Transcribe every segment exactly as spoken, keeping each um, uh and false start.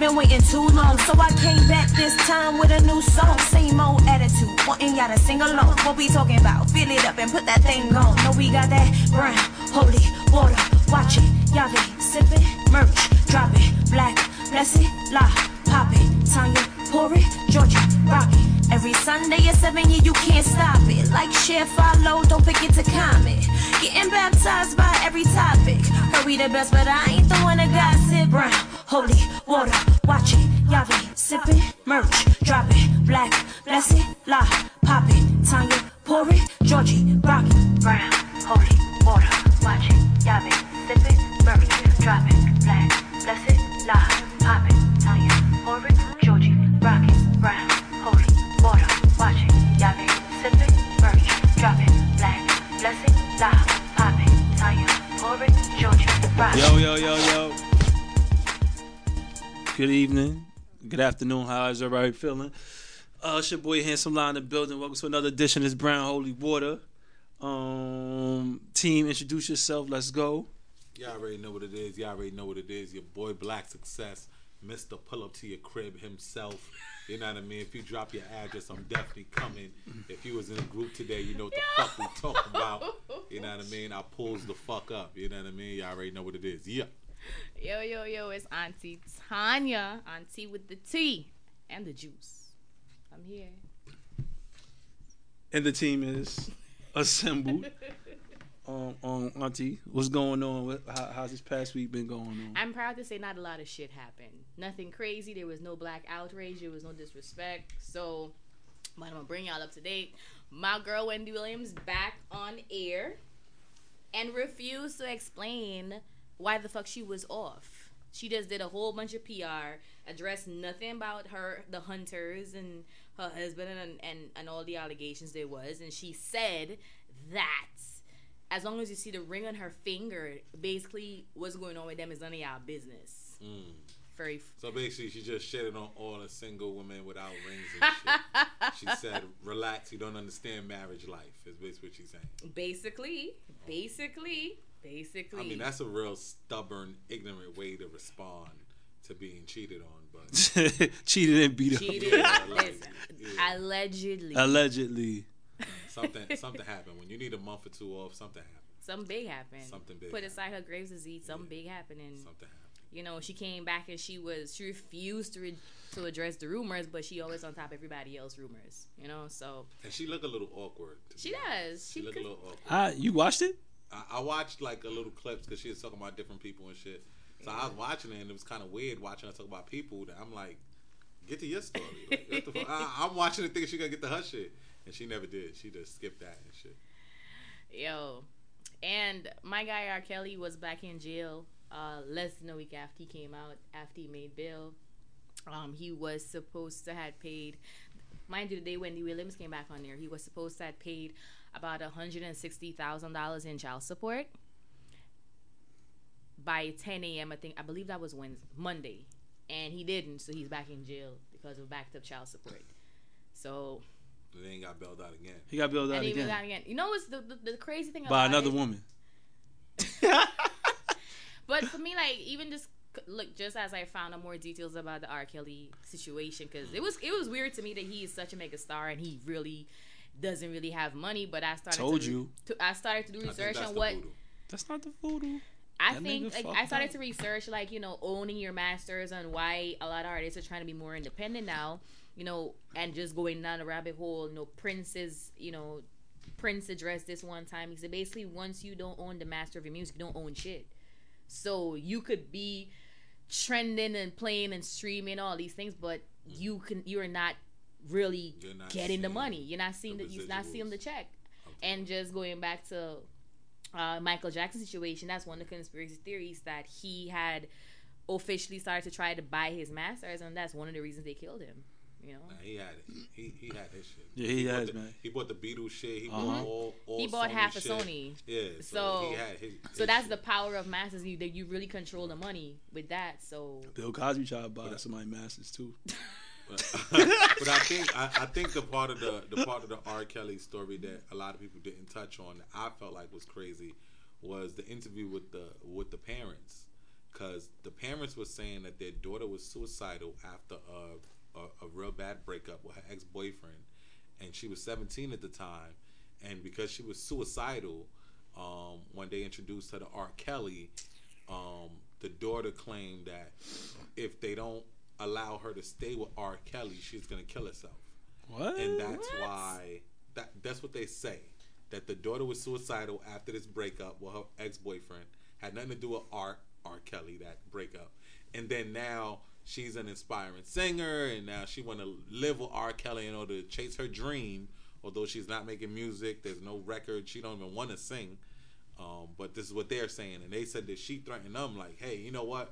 been waiting too long, so I came back this time with a new song. Same old attitude, wanting y'all to sing along. What we talking about? Fill it up and put that thing on. Know we got that brown, holy water. Watch it, y'all be sipping, merch, drop it, black, bless it, la, pop it, Tanya, pour it, Georgia, rock it. Every Sunday at seven, yeah, you can't stop it. Like, share, follow, don't forget to comment. Getting baptized by every topic. Heard we the best, but I ain't the one that gossip. Brown, holy water, watch it, y'all be sipping, merch, drop it, black, bless it, la, pop it, Tanya, pour it, Georgie, rock it. Brown, holy water, watch it, y'all be sipping, merch, drop it, black, bless it, la, pop it, Tanya, pour it, Georgie, rock it. Brown, holy water, watch it, y'all be sipping, merch, drop it, black, bless it, la, pop it, Tanya, pour it, Georgie, rock it. Yo, yo, yo, yo. Good evening, good afternoon, how is everybody feeling? Uh, it's your boy Handsome Line in the building. Welcome to another edition of this Brown Holy Water. Um, team, introduce yourself, let's go. Y'all already know what it is, y'all already know what it is. Your boy Black Success, Mister Pull Up to Your Crib himself. You know what I mean? If you drop your address, I'm definitely coming. If you was in a group today, you know what the fuck we talking about. You know what I mean? I pulls the fuck up. You know what I mean? Y'all already know what it is. Yeah. Yo, yo, yo, it's Auntie Tanya. Auntie with the tea and the juice. I'm here. And the team is assembled. Um, um, Auntie, what's going on? What, how, how's this past week been going on? I'm proud to say not a lot of shit happened. Nothing crazy. There was no black outrage. There was no disrespect. So, but I'm going to bring y'all up to date. My girl Wendy Williams back on air and refused to explain why the fuck she was off. She just did a whole bunch of P R, addressed nothing about her, the Hunters, and her husband, and, and, and all the allegations there was. And she said that as long as you see the ring on her finger, basically what's going on with them is none of y'all business. Mm. Very. F- so basically, she just shitted on all the single women without rings and shit. She said, "Relax, you don't understand marriage life." Is basically what she's saying. Basically, basically, basically. I mean, that's a real stubborn, ignorant way to respond to being cheated on. But cheated and beat cheated, up. Yeah, like, yeah. Allegedly. Allegedly. Something, something happened. When you need a month or two off, something happened. Something big happened. Something big. Put happened. aside her Graves' disease. Something yeah. big happened. And something happened. You know, she came back and she was she refused to re- to address the rumors, but she always on top of everybody else's rumors. You know, so and she looked a little awkward. She does. She, she looked a little awkward. Uh, you watched it? I, I watched like a little clips because she was talking about different people and shit. So yeah. I was watching it and it was kind of weird watching her talk about people that I'm like, get to your story. Like, what the fuck? I, I'm watching it thinking she gonna get to her shit, and she never did. She just skipped that and shit. Yo, and my guy R. Kelly was back in jail uh, less than a week after he came out, after he made bail. Um, he was supposed to have paid, mind you, the day Wendy Williams came back on there, he was supposed to have paid about one hundred sixty thousand dollars in child support by ten a.m. I think, I believe that was Wednesday, Monday, and he didn't, so he's back in jail because of backed up child support. So. They ain't got bailed out again. He got bailed out and again. out again. You know what's the, the, the crazy thing about by another it? woman. But for me, like, even just look, just as I found out more details about the R. Kelly situation, because it was it was weird to me that he is such a mega star and he really doesn't really have money. But I started told to, you. To, I started to do research on what. Voodoo. That's not the voodoo. I that think like I started up. to research like you know owning your masters and why a lot of artists are trying to be more independent now. You know, and just going down a rabbit hole. You know, Prince's, you know, Prince addressed this one time. He said basically once you don't own the master of your music, you don't own shit. So you could be trending and playing and streaming all these things, but you can you're not really you're not getting the money. You're not seeing the, the you're not seeing the check. And just going back to uh, Michael Jackson's situation, that's one of the conspiracy theories that he had officially started to try to buy his masters, and that's one of the reasons they killed him. You know, nah, he had it. He he had his shit. Yeah, he, he has, the, man. He bought the Beatles shit. He uh-huh. bought all, all He bought Sony half shit. of Sony. Yeah, so, so he had his, his so that's shit. the power of masters. You that you really control the money with that. So Bill Cosby tried to buy but, somebody masters too. But, but I think I, I think the part of the the part of the R. Kelly story that a lot of people didn't touch on that I felt like was crazy was the interview with the with the parents. Because the parents parents were saying that their daughter was suicidal after a, a, a real bad breakup with her ex-boyfriend, and she was seventeen at the time, and because she was suicidal, um, when they introduced her to R. Kelly, um, the daughter claimed that if they don't allow her to stay with R. Kelly, she's gonna kill herself. What? And that's What? why that that's what they say. That the daughter was suicidal after this breakup with her ex-boyfriend. Had nothing to do with R. R. Kelly, that breakup. And then now she's an inspiring singer, and now she want to live with R. Kelly in order to chase her dream. Although she's not making music, there's no record, she don't even want to sing. Um, but this is what they're saying, and they said that she threatened them like, "Hey, you know what?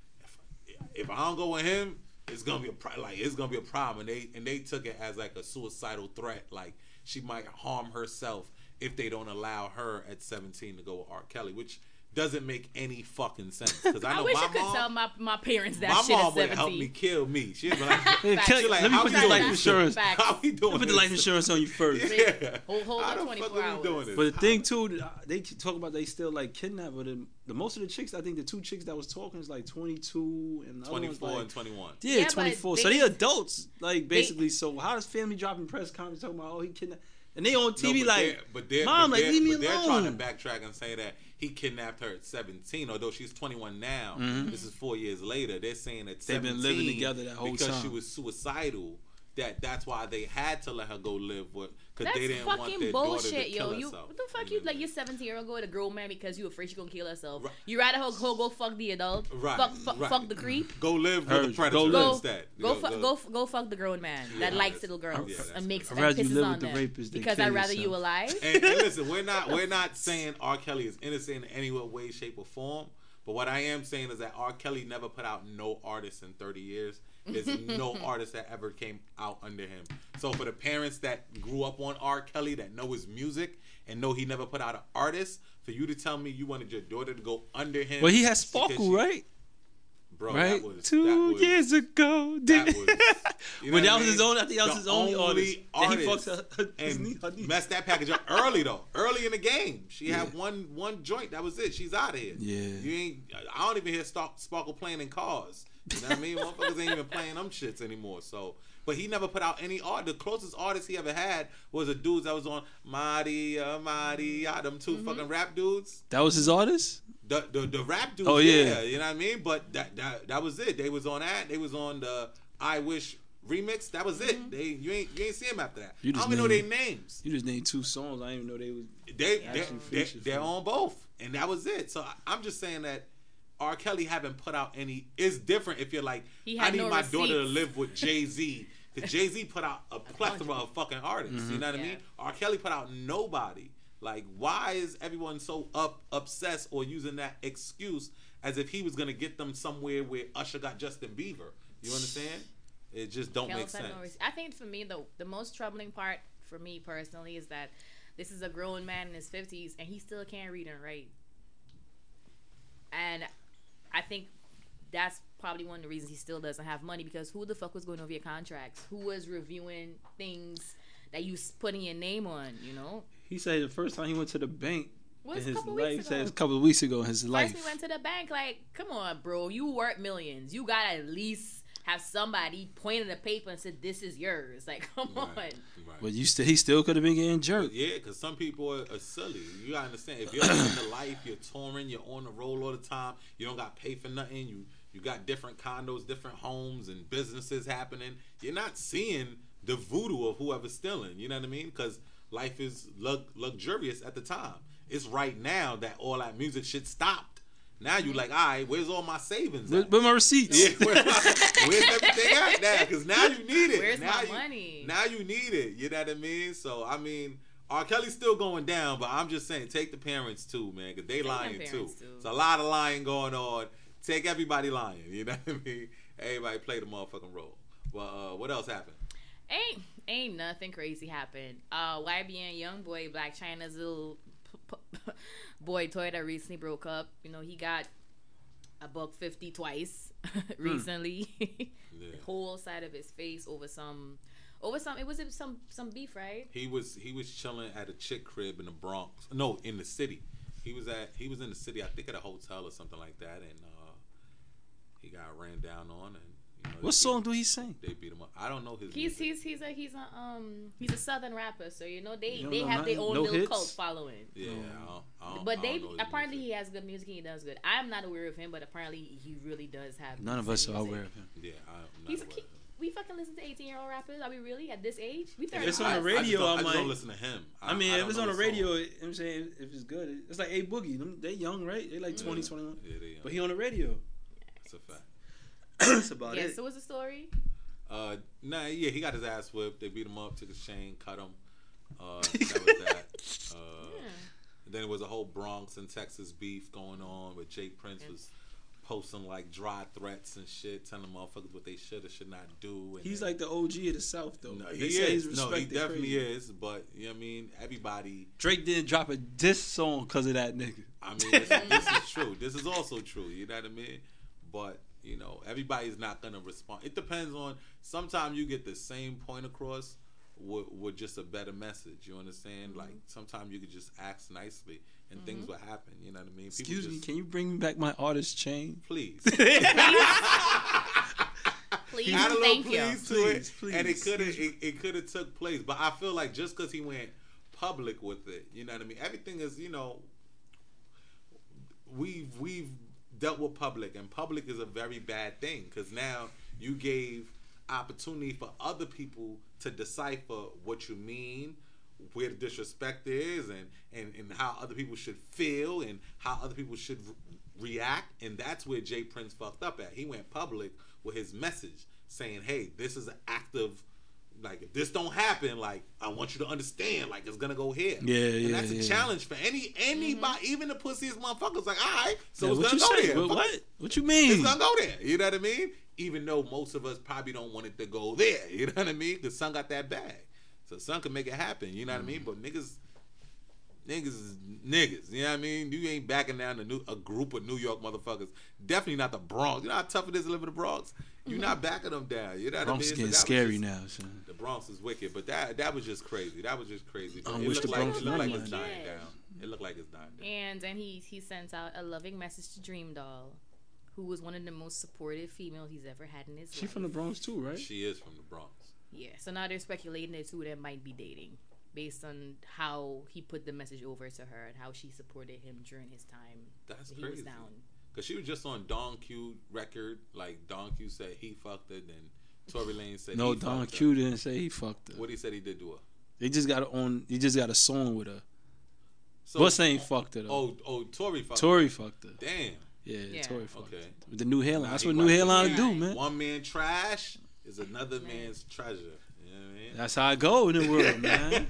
If, if I don't go with him, it's gonna be a pro- like it's gonna be a problem." And they and they took it as like a suicidal threat, like she might harm herself if they don't allow her at seventeen to go with R. Kelly, which doesn't make any fucking sense. Because I I know wish my I could mom, tell my, my parents that my shit mom at would have helped me seventeen. kill me. She'd be like, Hey, she Kelly, like, let me how put we this doing life this? insurance. Facts. How we doing Put the this? life insurance on you first. Yeah. Hold- hold How on the twenty-four fuck are we hours. doing this? But the thing too, they talk about they still like kidnap, but the, the most of the chicks, I think the two chicks that was talking is like twenty-two and the other one's twenty-four like, and twenty-one. yeah, Yeah, but twenty-four. they- so they adults, like basically. So how does family dropping press conference talking about oh he kidnapped, and they on T V No, but like they're- but they're, mom but like they're, leave me but they're trying alone. to backtrack and say that he kidnapped her at seventeen, although she's twenty-one now. Mhm. This is four years later. They're saying that They've been living together that whole because time. she was suicidal. That that's why they had to let her go live with because That's they didn't want fucking their daughter bullshit, to kill yo. You herself. what the fuck? You You know like what your seventeen year old go with a girl man because you afraid she gonna kill herself. Right. You rather her go go fuck the adult. Right, Fuck fuck, right. fuck the creep. Go live with Her- the predator go Go instead. go You fu- know, go go fuck the grown man that Yeah, likes that's- little girls yeah, that's and makes I'd and rather you pisses live on with the them rapist than because kill I'd rather you yourself. alive. and, and listen, we're not we're not saying R. Kelly is innocent in any way, shape, or form. But what I am saying is that R. Kelly never put out no artists in thirty years. There's no artist that ever came out under him. So for the parents that grew up on R. Kelly that know his music and know he never put out an artist, for you to tell me you wanted your daughter to go under him. Well, he has because Sparkle, she- right? Bro, right, that was two that was, years ago. That Did was, you know but what that I was his mean? own. I think that was The his only, artist. That he artist. fucks her, his knee, her knee. And messed that package up early though. Early in the game, she had one one joint. That was it. She's out of here. Yeah. You ain't. I don't even hear Star- Sparkle playing in cars. You know what I mean? Motherfuckers ain't even playing them shits anymore. So, but he never put out any art. The closest artist he ever had was a dude that was on Maria Maria. Them 2 Mm-hmm. fucking rap dudes. That was his artist. The, the the rap dudes, Oh, yeah. yeah. you know what I mean. But that that that was it. They was on that. They was on the I Wish remix. That was it. They you ain't you ain't see them after that. You I just don't even know their named- names. You just named two songs. I didn't even know they was. They Actually they, they featured they're for- on both, and that was it. So I, I'm just saying that R. Kelly haven't put out any. It's different if you're like He I had need no my daughter to receipts. live with Jay Z. Because Jay Z put out a plethora of fucking artists. You know what I Yeah. mean? R. Kelly put out nobody. Like, why is everyone so up obsessed or using that excuse as if he was gonna get them somewhere where Usher got Justin Bieber? You understand? It just don't Kells make had sense. no rec- I think for me, the the most troubling part for me personally is that this is a grown man in his fifties and he still can't read and write. And I think that's probably one of the reasons he still doesn't have money, because who the fuck was going over your contracts? Who was reviewing things that you s- putting your name on, you know? He said the first time he went to the bank Was in a his couple life. He weeks said ago. it's a couple of weeks ago in his First life. we went to the bank, like, come on, bro, you worth millions. You gotta at least have somebody pointed a paper and said, this is yours. Like, come on. Right, right. But you still, he still could have been getting jerked. Yeah, because some people are, are silly. You gotta understand. If you're living the life, you're touring, you're on the road all the time. You don't got to pay for nothing. You you got different condos, different homes, and businesses happening. You're not seeing the voodoo of whoever's stealing. You know what I mean? Because life is lux- luxurious at the time. It's right now that all that music shit stopped. Now you like, all right, where's all my savings Where, at? where my receipts? Yeah, where, where's everything at now? Because now you need it. Where's now my you, money? Now you need it. You know what I mean? So I mean, R. Kelly's still going down, but I'm just saying, take the parents too, man, because they them lying too. parents, too. It's a lot of lying going on. Take everybody lying. You know what I mean? Everybody play the motherfucking role. Well, uh, what else happened? Ain't ain't nothing crazy happened. Uh, Y B N Youngboy, Black China's little p- p- boy toy that recently broke up. You know, he got a buck fifty twice recently. Yeah. The whole side of his face over some, over some. It was some some beef, right? He was he was chilling at a chick crib in the Bronx. No, in the city. He was at he was in the city. I think at a hotel or something like that. And uh, he got ran down on, and you know, What song do he sing? They beat him up. I don't know his. He's music. he's he's a he's a um he's a southern rapper, so you know they You don't they know have their nothing? own No little hits? cult following. Yeah, I don't, I don't, But I they don't know his apparently music. he has good music. He does good. I'm not aware of him, but apparently he really does have. None of decent us are music. aware of him. Yeah, I'm not He's aware he, of him. we fucking listen to eighteen year old rappers. Are we really at this age? We If thirty. it's on I, the I just radio, don't- I I just might- don't listen to him. I mean, if don't it's know on the his radio, song. I'm saying if it's good, it's like A Boogie. Them, they young, right? They like twenty, twenty-one. Yeah, they young. But he on the radio. That's a fact. That's about Yeah. it. So what's the story? Uh, nah, yeah, he got his ass whipped. They beat him up, took his chain, cut him. Uh, that was that. Uh, Yeah. Then there was a whole Bronx and Texas beef going on, where Jake Prince was posting like dry threats and shit, telling motherfuckers what they should or should not do. And He's then- like the O G of the South, though. no, They he say is. he's No, he respected definitely crazy. is. But you know what I mean, everybody. Drake didn't drop a diss song because of that nigga. I mean, this, this is true. This is also true. You know what I mean? But you know, everybody's not gonna respond. It depends on. Sometimes you get the same point across with, with just a better message. You understand? Mm-hmm. Like sometimes you could just ask nicely and mm-hmm. things will happen. You know what I mean? People Excuse me, just, can you bring me back my artist chain? please. Please, Add a little thank you. please to Please, it, please. and it could have it, it could have took place. But I feel like just because he went public with it, you know what I mean. Everything is, you know, we've we've dealt with public, and public is a very bad thing because now you gave opportunity for other people to decipher what you mean, where the disrespect is, and and and how other people should feel, and how other people should re- react, and that's where Jay Prince fucked up at. He went public with his message saying, hey, this is an active, like, if this don't happen, like, I want you to understand, like, it's gonna go here. Yeah, and yeah, that's a yeah. challenge for any anybody, Mm-hmm. even the pussiest motherfuckers. Like, all right, so Yeah, it's what gonna you go say? there. What, Fuck what? it. What you mean? It's gonna go there. You know what I mean? Even though most of us probably don't want it to go there. You know what I mean? Because son got that bag, so son can make it happen. You know what I mean? But niggas. Niggas is niggas, you know what I mean? You ain't backing down to new, a group of New York motherfuckers. Definitely not the Bronx. You know how tough it is to live in the Bronx? You're not backing them down. You know what Bronx I mean? getting So that was scary just- now, son. The Bronx is wicked, but that that was just crazy. That was just crazy. I it wish looked the like, Bronx it looked like was it's mine. dying down. It looked like it's dying down. And then he he sends out a loving message to Dream Doll, who was one of the most supportive females he's ever had in his She life. from the Bronx too, right? She is from the Bronx. Yeah, so now they're speculating that two of them might be dating based on how he put the message over to her and how she supported him during his time. That's he crazy. was down. Cause she was just on Don Q record. Like Don Q said he fucked her, then Tory Lanez said No, he Don fucked Q her. didn't say he fucked her. What he said he did to her. They just got on. He just got a song with her. So, What's saying fucked her though? Oh, oh, Tory fucked Tory fucked her. her. Damn. Yeah, Yeah. Tory fucked Okay. her. With the new hairline. Nah, That's he what new wasn't- hairline yeah. do, man. One man trash is another man's treasure. You know what I mean? That's how I go in the world, man.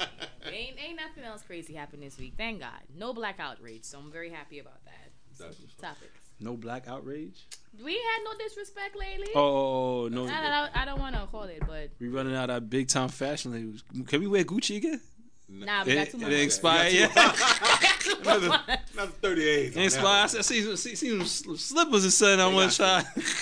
Ain't ain't nothing else crazy happened this week. Thank God. No black outrage, so I'm very happy about that. That's what's up. Topics. No black outrage. We had no disrespect lately. Oh no, I, I, don't- I don't want to call it, but we running out of big time fashion labels. Can we wear Gucci again? nah, we It, got too it much. ain't expired yet. another, another thirty-eight. It ain't expired. I see, see, see some slippers and something I want to try.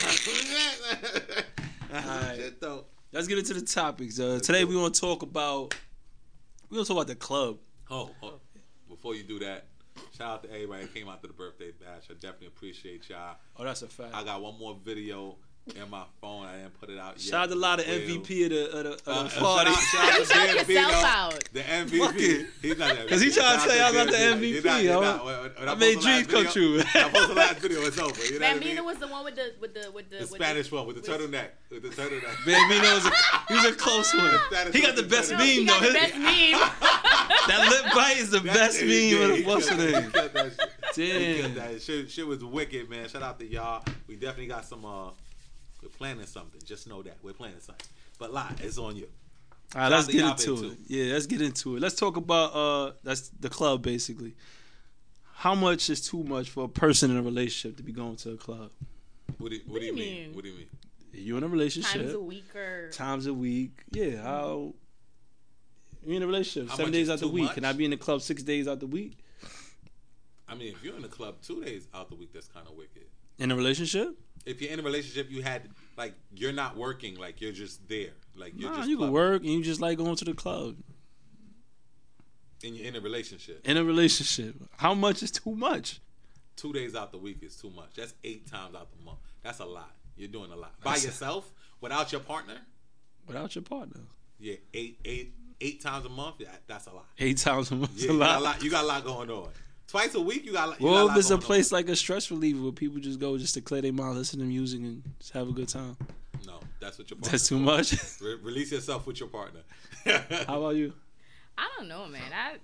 Alright. Shit though. Let's get into the topics. Uh, today we want to talk about we want to talk about the club. Oh, oh, before you do that, shout out to everybody that came out to the birthday bash. I definitely appreciate y'all. Oh, that's a fact. I got one more video in my phone. I didn't put it out yet. Shout out to a lot of Will. M V P of the, of the, of the Uh, party. Shout out, shout out to Shout Dan yourself Vito, out. the M V Fuck P. it. He's not that. 'Cause he trying to Shout tell out y'all I'm not the Dan M V P, Vito. You're yo. not- when- when I post made the last dreams come video- true. I post the last video. It's over. You know what I Bambino mean? was the one with the with the with the, The with Spanish one with the turtleneck. With the turtleneck. Bambino was a, he was a close one. Spanish He got one the with best the meme He though. got the His- best meme. That lip bite is the That- best he meme did. of He the what's the killed that. He name. killed that shit. He Damn. killed that shit. Shit was wicked, man. Shout out to y'all. We definitely got some. uh We're planning something. Just know that we're planning something. But lie, it's on you. All right, let's Shout get out to into y'all it. too. Yeah, let's get into it. Let's talk about uh that's the club basically. How much is too much for a person in a relationship to be going to a club? What do, what do you do you mean? mean? What do you mean? You in a relationship? Times a week or Times a week. Yeah, how you in a relationship How seven much days is out the too week. much? Can I be in the club six days out the week? I mean, if you're in the club two days out the week, that's kind of wicked. In a relationship? If you're in a relationship, you had like you're not working, like you're just there, like you're Nah, just you can clubbing. work and you just like going to the club. and you're in a relationship. In a relationship. How much is too much? two days out the week is too much. That's eight times out the month. That's a lot. You're doing a lot by That's yourself without your partner. Without your partner. Yeah, eight, eight, eight times a month. Yeah, that's a lot. Eight times a month. Yeah, a you, got lot. a lot. You got a lot going on. Twice a week, you got. You Well, got a if lot it's a going place like a stress reliever where people just go just to clear their mind, listen to music, and just have a good time. on. No, that's what your. That's too much. Re- release yourself with your partner. How about you? I don't know, man. I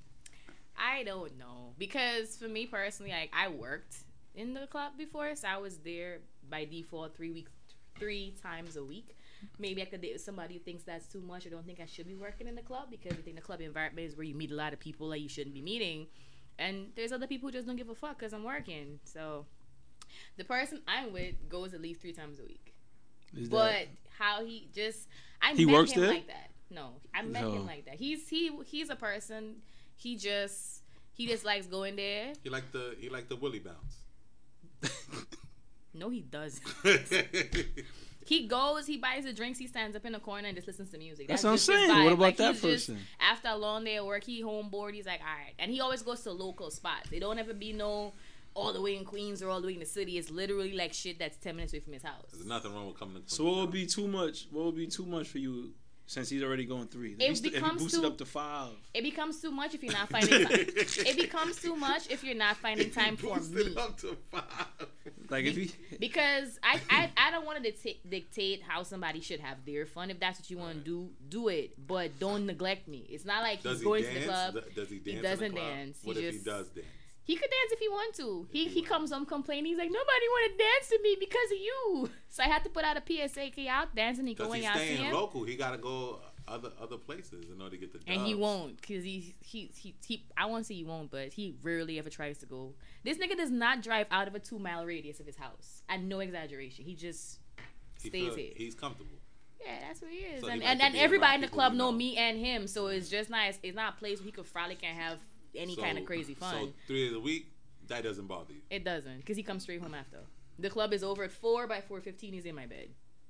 I don't know because for me personally, like I worked in the club before, so I was there by default three weeks, three times a week. Maybe I could date with somebody who thinks that's too much or don't think I should be working in the club because I think the club environment is where you meet a lot of people that you shouldn't be meeting. And there's other people who just don't give a fuck because I'm working. So the person I'm with goes at least three times a week. Is But that, how he just, I He met works him there? like that. No, I met No. him like that. He's he he's a person. He just he just likes going there. He like the he like the Willie bounce. No, he doesn't. He goes, he buys the drinks, he stands up in the corner and just listens to music. That's That's, what I'm just his saying. vibe. What about Like, that he's just- person? after a long day of work, he home bored. He's like, all right. And he always goes to local spots. They don't ever be no all the way in Queens or all the way in the city. It's literally like shit that's ten minutes away from his house. There's nothing wrong with coming to. so what would be too much? What would be too much for you since he's already going three? If It he st- if he becomes boosted too- up to five. It becomes too much if you're not finding time. It becomes too much if you're not finding time for Boost me. it up to five. Like if he, Because I, I, I don't want to dictate, dictate how somebody should have their fun. If that's what you want to do, do it. But don't neglect me. It's not like Does he's he going dance? to the club. Th- Does he dance? He in the doesn't club? dance. He What if just- he does dance? He could dance if he want to. He he he want. comes home complaining. He's like, nobody want to dance to me because of you. So I had to put out a P S A. Can y'all dance and he go Because when he's y'all see staying him. local. He got to go other other places in order to get the jobs. And he won't, cause he he he, he I won't say he won't, but he rarely ever tries to go. This nigga does not drive out of a two mile radius of his house. And no exaggeration, he just He stays feel- here. He's comfortable. Yeah, that's what he is. So he and like and, to and be everybody around in the people club he know know. me and him, so it's just nice. It's not a place where he could frolic and have any So- kind of crazy fun. So three days a week, that doesn't bother you. It doesn't, because he comes straight home after. The club is over at four. By four fifteen, he's in my bed.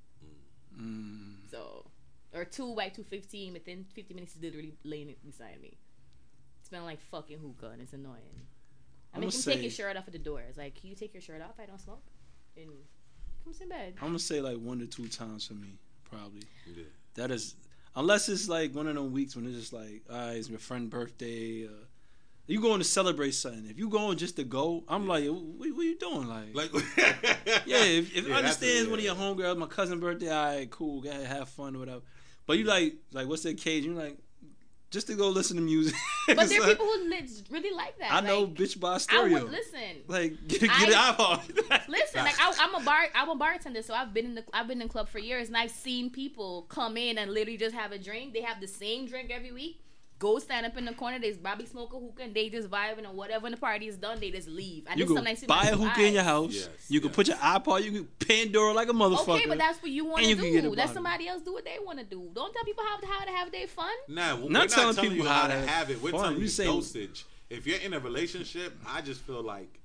mm, So, or two by two fifteen. Within fifty minutes, he's literally laying beside me, smelling like fucking hookah, and it's annoying. I I'ma make him say- take his shirt off at the door. It's like, can you take your shirt off? I don't smoke. And comes in bed. I'm gonna say like one to two times for me, probably. Yeah. That is, unless it's like one of them weeks when it's just like, all right, it's my friend's birthday. Uh, you going to celebrate something? If you going just to go, I'm Yeah. like, what, what you doing? Like, Like, yeah, if, if Yeah, it that's understands a- one of yeah. your homegirls, my cousin's birthday, all right, cool, gotta have fun or whatever. But you like, like, what's the occasion? You're like, just to go listen to music. But It's there are like, people who li- really like that. I know, Like, bitch, buy I stereo. would listen. Like, get, get I- it iPod. Listen, like I, I'm a bar, I'm a bartender, so I've been in the, I've been in club for years, and I've seen people come in and literally just have a drink. They have the same drink every week. Go stand up in the corner. There's Bobby smoke a hookah, and they just vibing, and whatever when the party is done, they just leave. And You this can sometimes see buy a myself, hookah in your "Aight." house. Yes, you can yes. put your iPod. You can Pandora like a motherfucker. Okay, but that's what you want And to you can get do. a Let bottle. somebody else do what they want to do. Don't tell people how, how to have their fun. Nah, we're Not not telling telling, people you how how to to have it. We're fun. telling We you say- dosage. If you're in a relationship, I just feel like,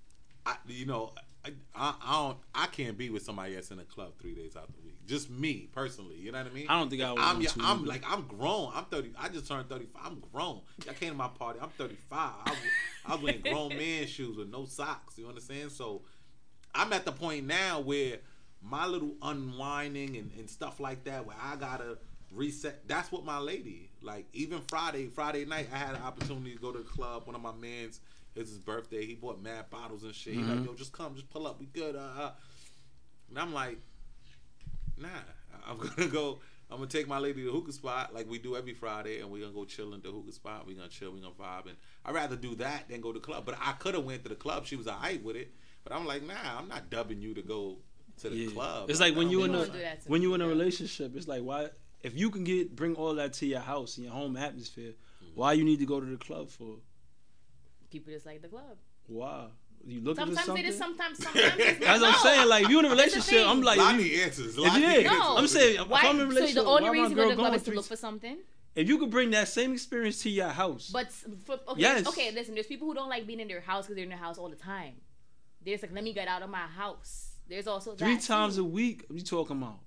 I, you know, I, I, I don't, I can't be with somebody that's in a club three days out the week. Just me personally, you know what I mean? I don't think I would I'm, want yeah, to I'm either. like, I'm grown. I'm thirty. I just turned thirty-five. I'm grown. I came to my party. I'm thirty-five. I was, I was wearing grown man shoes with no socks. You understand? So I'm at the point now where my little unwinding and, and stuff like that, where I gotta reset. That's what my lady like. Even Friday, Friday night, I had an opportunity to go to the club. One of my mans, it's his birthday. He bought mad bottles and shit. He like, yo, just come, just pull up. We good. Uh, uh. And I'm like, nah. I'm gonna go. I'm gonna take my lady to the hookah spot like we do every Friday, and we're gonna go chill in the hookah spot. We're gonna chill. We're gonna vibe, and I'd rather do that than go to the club. But I could have went to the club. She was alright with it, but I'm like, nah. I'm not dubbing you to go to the Yeah. club. It's like when I you don't in know. a Don't do that to when me, you in a yeah. relationship, it's like why if you can get bring all that to your house and your home atmosphere, why you need to go to the club for? People just like the club. Why? You looking for Sometimes something? it is. Sometimes, sometimes it's not. That's what I'm No. saying. Like if you in a That's the relationship, thing. I'm like, Lot if of you, answers. if Lot you of did, No. I'm saying if Why? I'm in a So relationship, the only why my reason you girl go to the club going is to through- look for something. If you could bring that same experience to your house, But for, okay, Yes. okay, listen. There's people who don't like being in their house because they're in their house all the time. There's like, let me get out of my house. There's also three that times too. a week, what you talking about?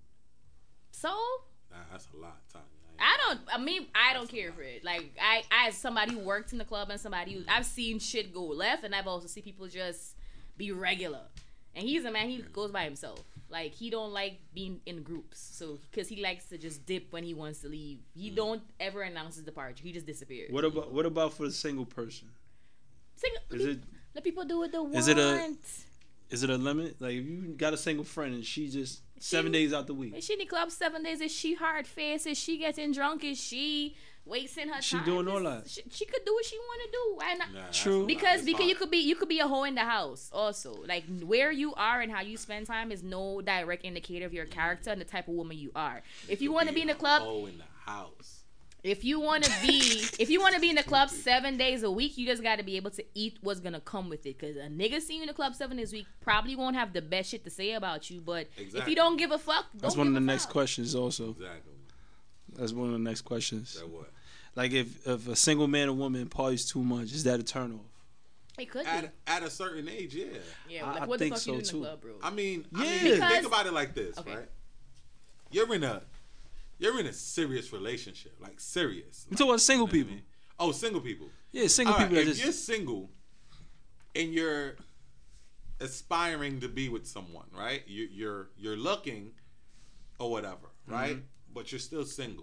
So Nah, that's a lot, Tanya. I don't. I mean, I don't care for it. Like I, I as somebody who worked in the club and somebody who I've seen shit go left, and I've also seen people just be regular. And he's a man, he goes by himself. Like, he don't like being in groups. So, because he likes to just dip when he wants to leave. He mm. don't ever announce his departure. He just disappears. What about what about for the single person? Single, is let, it, let people do what they want. Is it a, is it a limit? Like, if you got a single friend and she just seven she, days out the week. Is she in the club seven days? Is she hard faced? Is she getting drunk? Is she wasting her she time? She doing all that. She, she could do what she want to do. Why not? Nah, True. Because because hard. you could be you could be a hoe in the house also. Like, where you are and how you spend time is no direct indicator of your character and the type of woman you are. If you, you want to be in the club, hoe in the house. If you want to be, if you want to be in the club seven days a week, you just got to be able to eat what's gonna come with it. Cause a nigga see you in the club seven days a week probably won't have the best shit to say about you. But exactly. if you don't give a fuck, don't that's one of the next fuck. questions. Also, exactly. That's one of the next questions. That what? Like, if if a single man or woman parties too much, is that a turnoff? It could at, be. At a certain age, yeah. Yeah, like, I, what I the think fuck so you do too. in the club, bro? I mean, yeah. I mean, Because, think about it like this, okay. right? You're in a You're in a serious relationship, like serious. I'm talking about single you know people. I mean? Oh, single people. Yeah, single All right, people. If That just... you're single and you're aspiring to be with someone, right? You, you're you're looking or whatever, right? Mm-hmm. But you're still single.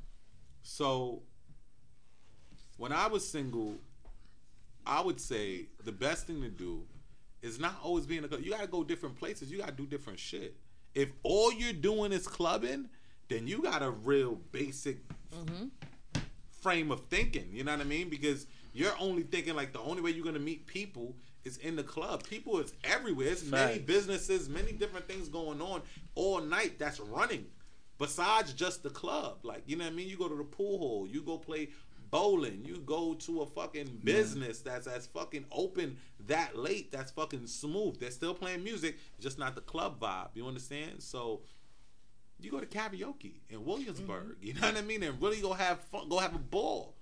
So when I was single, I would say the best thing to do is not always be in a club. You gotta go different places. You gotta do different shit. If all you're doing is clubbing, then you got a real basic mm-hmm. frame of thinking. You know what I mean? Because you're only thinking like the only way you're going to meet people is in the club. People is everywhere. There's many businesses, many different things going on all night that's running besides just the club. Like, you know what I mean? You go to the pool hall. You go play bowling. You go to a fucking business yeah. that's that's fucking open that late. That's fucking smooth. They're still playing music, just not the club vibe. You understand? So you go to karaoke in Williamsburg, mm-hmm. you know what I mean, and really go have fun, go have a ball,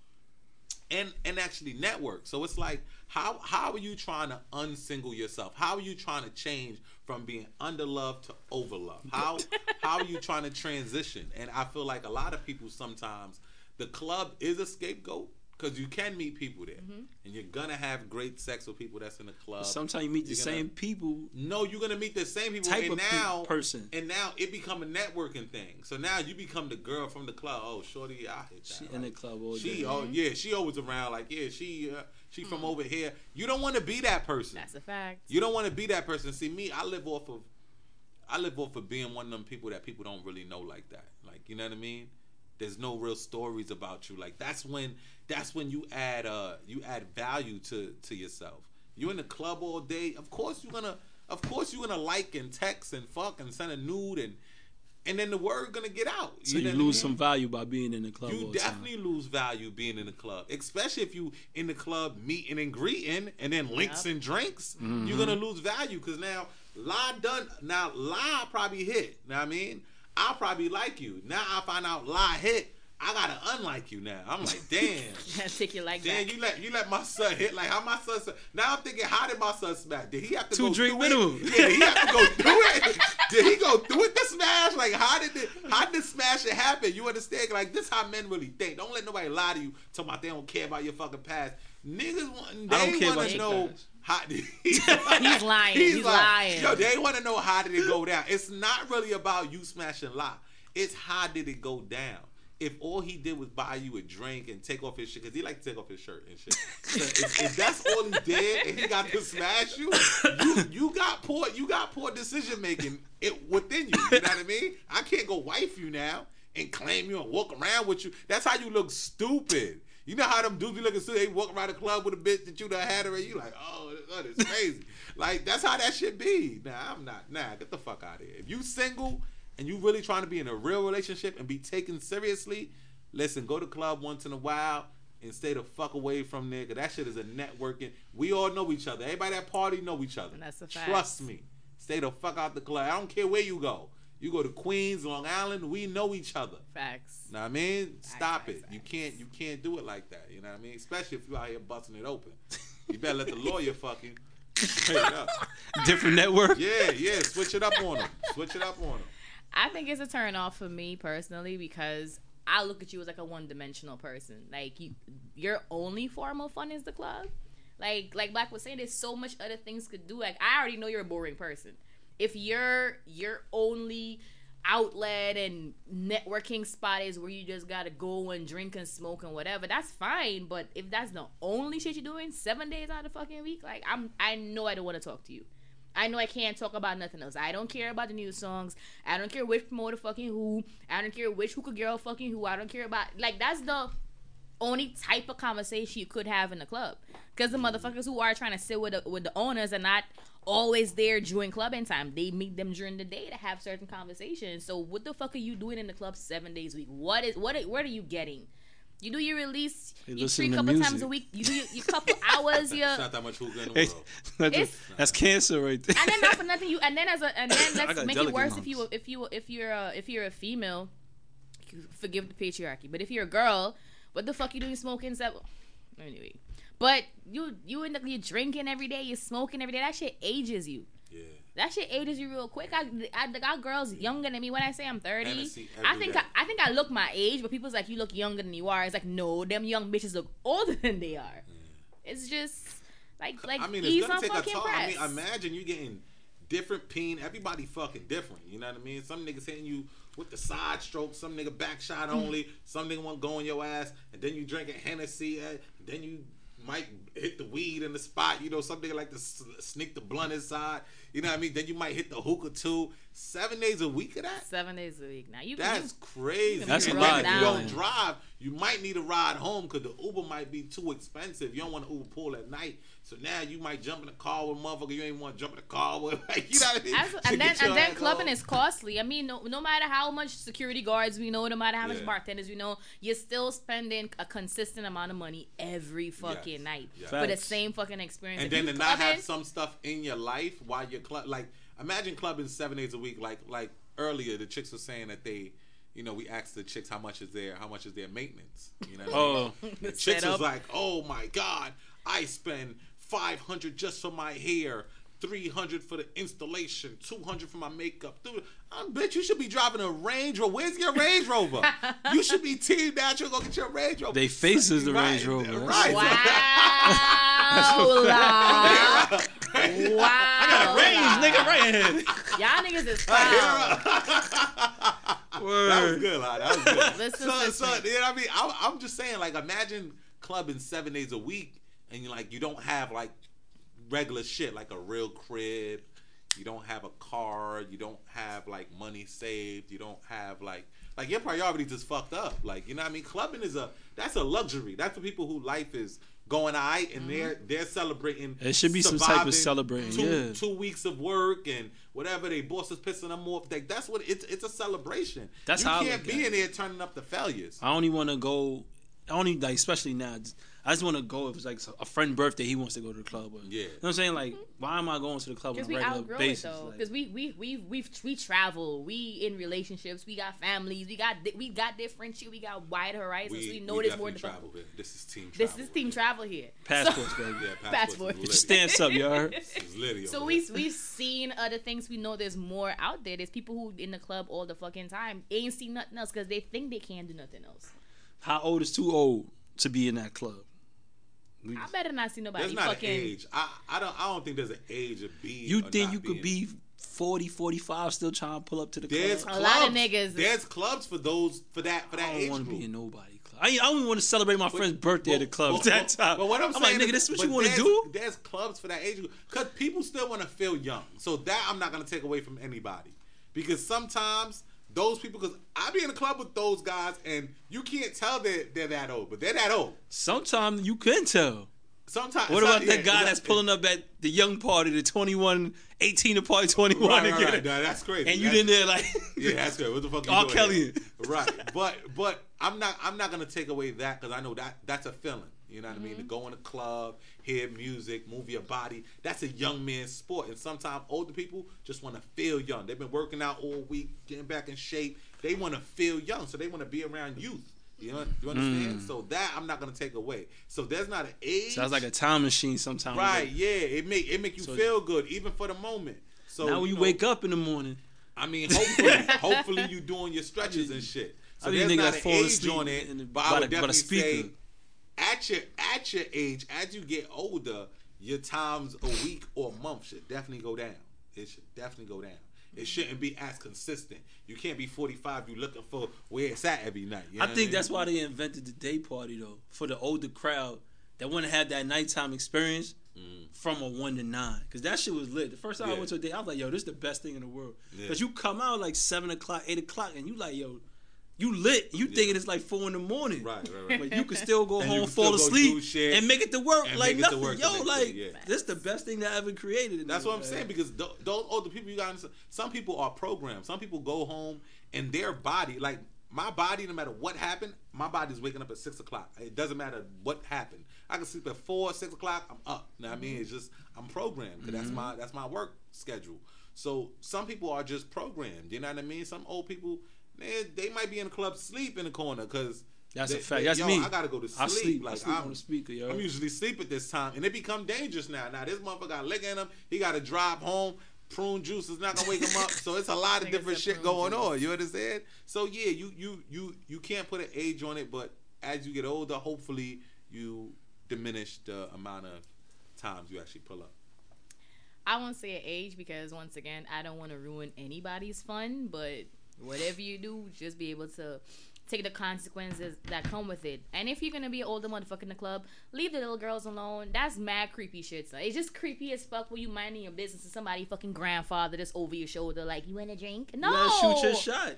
and and actually network. So it's like, how how are you trying to unsingle yourself? How are you trying to change from being underloved to overloved? How how are you trying to transition? And I feel like a lot of people sometimes, the club is a scapegoat. Because you can meet people there. Mm-hmm. And you're going to have great sex with people that's in the club. Sometimes you meet the gonna, same people. No, you're going to meet the same people. Type and of now, person. And now it become a networking thing. So now you become the girl from the club. Oh, shorty, I hit that. She like, in the club all day. She, oh, yeah, she always around. Like, yeah, she uh, she mm-hmm. from over here. You don't want to be that person. That's a fact. You don't want to be that person. See, me, I live off of, I live off of being one of them people that people don't really know like that. Like, you know what I mean? There's no real stories about you. Like, that's when that's when you add uh you add value to to yourself. You're in the club all day. Of course you're gonna of course you're gonna like and text and fuck and send a nude and and then the word gonna get out. So you, you know lose I mean? some value by being in the club. You all definitely time. lose value being in the club, especially if you in the club meeting and greeting and then links yep. and drinks. Mm-hmm. You're gonna lose value because now lie done. Now lie probably hit. Know what I mean? I'll probably like you. Now I find out lie hit. I gotta unlike you now. I'm like, damn. Take you like damn, that. you let you let my son hit. Like how my son. Now I'm thinking, how did my son smash? Did he have to Two go drink through minimum. it? Yeah, did he have to go through it? Did he go through it to smash? Like how did the how did the smash it happen? You understand? Like this how men really think. Don't let nobody lie to you. Talking about they don't care about your fucking past. Niggas want they want to know. Past. How did he's lying. He's, he's lying. Yo, they want to know how did it go down. It's not really about you smashing lie. It's how did it go down. If all he did was buy you a drink and take off his shit, because he like to take off his shirt and shit. So if, if that's all he did and he got to smash you, you you got poor you got poor decision making it within you. You know what I mean? I can't go wife you now and claim you and walk around with you. That's how you look stupid. You know how them dudes be looking stupid? They walk around the club with a bitch that you done had her and you like, oh, this is crazy. Like that's how that shit be. Nah, I'm not. Nah, get the fuck out of here. If you single and you really trying to be in a real relationship and be taken seriously, listen, go to club once in a while and stay the fuck away from there. Cause that shit is a networking. We all know each other. Everybody at party know each other. And that's a fact. Trust me. Stay the fuck out the club. I don't care where you go. You go to Queens, Long Island, we know each other. Facts. Know what I mean? Stop facts, it. facts. You can't you can't do it like that. You know what I mean? Especially if you out here busting it open. You better let the lawyer fuck you. Straight up. Different network. Yeah, yeah. Switch it up on them. Switch it up on them. I think it's a turn off for me personally because I look at you as like a one-dimensional person. Like you, your only form of fun is the club. Like like Black was saying, there's so much other things could do. Like I already know you're a boring person. If your your only outlet and networking spot is where you just gotta go and drink and smoke and whatever, that's fine. But if that's the only shit you're doing seven days out of the fucking week, like I'm I know I don't want to talk to you. I know I can't talk about nothing else. I don't care about the new songs. I don't care which promoter fucking who. I don't care which hookah girl fucking who. I don't care about, like, that's the only type of conversation you could have in the club. Because the motherfuckers who are trying to sit with the, with the owners are not always there during clubbing time. They meet them during the day to have certain conversations. So what the fuck are you doing in the club seven days a week? What is what? What are you getting? You do your release, Hey, you listen treat to couple music. times a week. You do your, your couple hours. Your It's not that much hookah in the Hey, world. that's, It's- that's cancer right there. and then not for nothing, you and then as a and then I let's got make it delicate worse lungs. if you if you if you're a, if you're a female, forgive the patriarchy, but if you're a girl, what the fuck you doing smoking? Seven? Anyway, but you you end up you drinking every day, you're smoking every day. That shit ages you. Yeah. That shit ages you real quick. I, I, I got girls younger than me. When I say I'm thirty, Hennessy I every think day. I, I think I look my age, but people's like, you look younger than you are. It's like, no, them young bitches look older than they are. It's just like like I mean, ease it's gonna on take a fucking toll. press. I mean, imagine you getting different peen. Everybody fucking different. You know what I mean? Some niggas hitting you with the side stroke. Some nigga back shot only. Some nigga want to go in your ass, and then you drinking Hennessy. And then you might hit the weed in the spot. You know, some nigga like to s- sneak the blunt inside. You know what I mean? Then you might hit the hookah too. Seven days a week of that. Seven days a week. Now you That's you, crazy. That's And a then lot, If you yeah. don't drive, you might need a ride home because the Uber might be too expensive. You don't want to Uber pool at night. So now you might jump in the car with a motherfucker you ain't want to jump in the car with. Like, you know what I mean? As- To and then get your and then ass clubbing home. is costly. I mean, no, no matter how much security guards we know, no matter how much Yeah. bartenders we know, you're still spending a consistent amount of money every fucking Yes. night Yes. for the Facts. same fucking experience. And If then you to not clubbing- have some stuff in your life while you're club. Like, imagine clubbing seven days a week. Like, like earlier, the chicks were saying that they, you know, we asked the chicks how much is their how much is their maintenance. You know. What I mean? Oh, The chicks Set was up. like, oh my God, I spend five hundred just for my hair, three hundred for the installation, two hundred for my makeup. Dude, I bet you should be driving a Range Rover. Where's your Range Rover? You should be Team Natural, go get your Range Rover. They faces the Right, Range Rover. Right. Wow. wow. Range, nigga, right here. Y'all niggas is foul. That was Word. good, Lottie. That was good. Listen, so, listen. so, you know what I mean? I, I'm just saying, like, imagine clubbing seven days a week, and you like you don't have like regular shit, like a real crib. You don't have a car. You don't have like money saved. You don't have like like your priorities is fucked up. Like, you know what I mean? Clubbing is a that's a luxury. That's for people who life is going all right and they're they're celebrating. There should be some type of surviving celebrating, Two, yeah. two weeks of work and whatever they boss is pissing them off. Like, that's what it's. It's a celebration. That's you how I can't look be at in there turning up the failures. I only want to go. I only like, especially now. I just want to go if it's like a friend birthday. He wants to go to the club. Or, Yeah. You know what I'm saying? Like, why am I going to the club on Because a we regular outgrow basis? it though. Like, Because we we we we we travel. We in relationships. We got families. We got di- we got different shit. We got wide horizons. We, know there's more. definitely To travel here. This is team This travel. is team here. travel here. passports, baby. Yeah, Passport. passport. Get your stance up, you heard? This is litty So over we here. we've seen other things. We know there's more out there. There's people who in the club all the fucking time ain't seen nothing else because they think they can't do nothing else. How old is too old to be in that club? We- I better not see nobody There's not fucking. an age. I, I don't I don't think there's an age of being. You or think not you could being. be forty, forty-five still trying to pull up to the There's club? A clubs. lot of niggas- There's clubs for those for that for that I don't age want to group. be in nobody club. I, I only want to celebrate my friend's birthday at the club But- at that but- time. But what I'm, I'm saying like, nigga, is- this is what but you want to there's- do? There's clubs for that age group because people still want to feel young. So that I'm not gonna take away from anybody because sometimes those people, because I be in the club with those guys and you can't tell that they're that old, but they're that old. Sometimes you can tell. Sometimes. What about yeah, that guy that's exactly. pulling up at the young party, the twenty-one, eighteen to party twenty-one Right, to right, get right. it? No, that's crazy. And you That's- in there like, Yeah, that's good. What the fuck? You R. doing Kelly. here? Right, but but I'm not I'm not gonna take away that because I know that that's a feeling. You know what I mean? To go in a club, hear music, move your body. That's a young man's sport. And sometimes older people just want to feel young. They've been working out all week, getting back in shape. They want to feel young, so they want to be around youth. You know, you understand? So that I'm not gonna take away. So there's not an age. sounds like a time machine sometimes. right. Yeah, it make it make you So- feel good even for the moment. So Now when you know, wake up in the morning, I mean, hopefully, hopefully you doing your stretches and shit. So I mean, there's nigga not that's an falling age asleep on it, in the- but by I the- would by the definitely say speaker. at your at your age, as you get older, your times a week or a month should definitely go down. It should definitely go down. It shouldn't be as consistent. You can't be forty-five. You looking for where it's at every night. You know I think what I mean? that's why they invented the day party though, for the older crowd that want to have that nighttime experience mm. from a one to nine. Cause that shit was lit. The first time yeah. I went to a day, I was like, yo, this is the best thing in the world. Yeah. Cause you come out like seven o'clock, eight o'clock, and you like, yo, you lit. You yeah. thinking it's like four in the morning. Right, right, right. But you can still go home, fall asleep, and make it to work like nothing. Work yo, like yeah. this is the best thing that ever created. That's what I'm saying, because th- those older people, you got some people are programmed. Some people go home and their body, like my body, no matter what happened, my body's waking up at six o'clock. It doesn't matter what happened. I can sleep at four, six o'clock. I'm up. You know what I mean? It's just I'm programmed because mm-hmm. that's my that's my work schedule. So some people are just programmed. You know what I mean? Some old people. They, they might be in the club sleep in the corner because that's they, a fact. They, That's yo, me. I gotta go to sleep. I sleep. Like I sleep I'm, on the speaker, yo. I'm usually sleep at this time, and it become dangerous now. Now this motherfucker got liquor in him. He got to drive home. Prune juice is not gonna wake him up. So it's a lot of different shit going juice. on. You understand? So yeah, you you you you can't put an age on it, but as you get older, hopefully you diminish the amount of times you actually pull up. I won't say an age because once again, I don't want to ruin anybody's fun, but whatever you do, just be able to take the consequences that come with it. And if you're gonna be an older motherfucker in the club, leave the little girls alone. That's mad creepy shit. So it's just creepy as fuck when you minding your business and somebody fucking grandfather that's over your shoulder like, you want a drink? No. You gotta shoot your shot.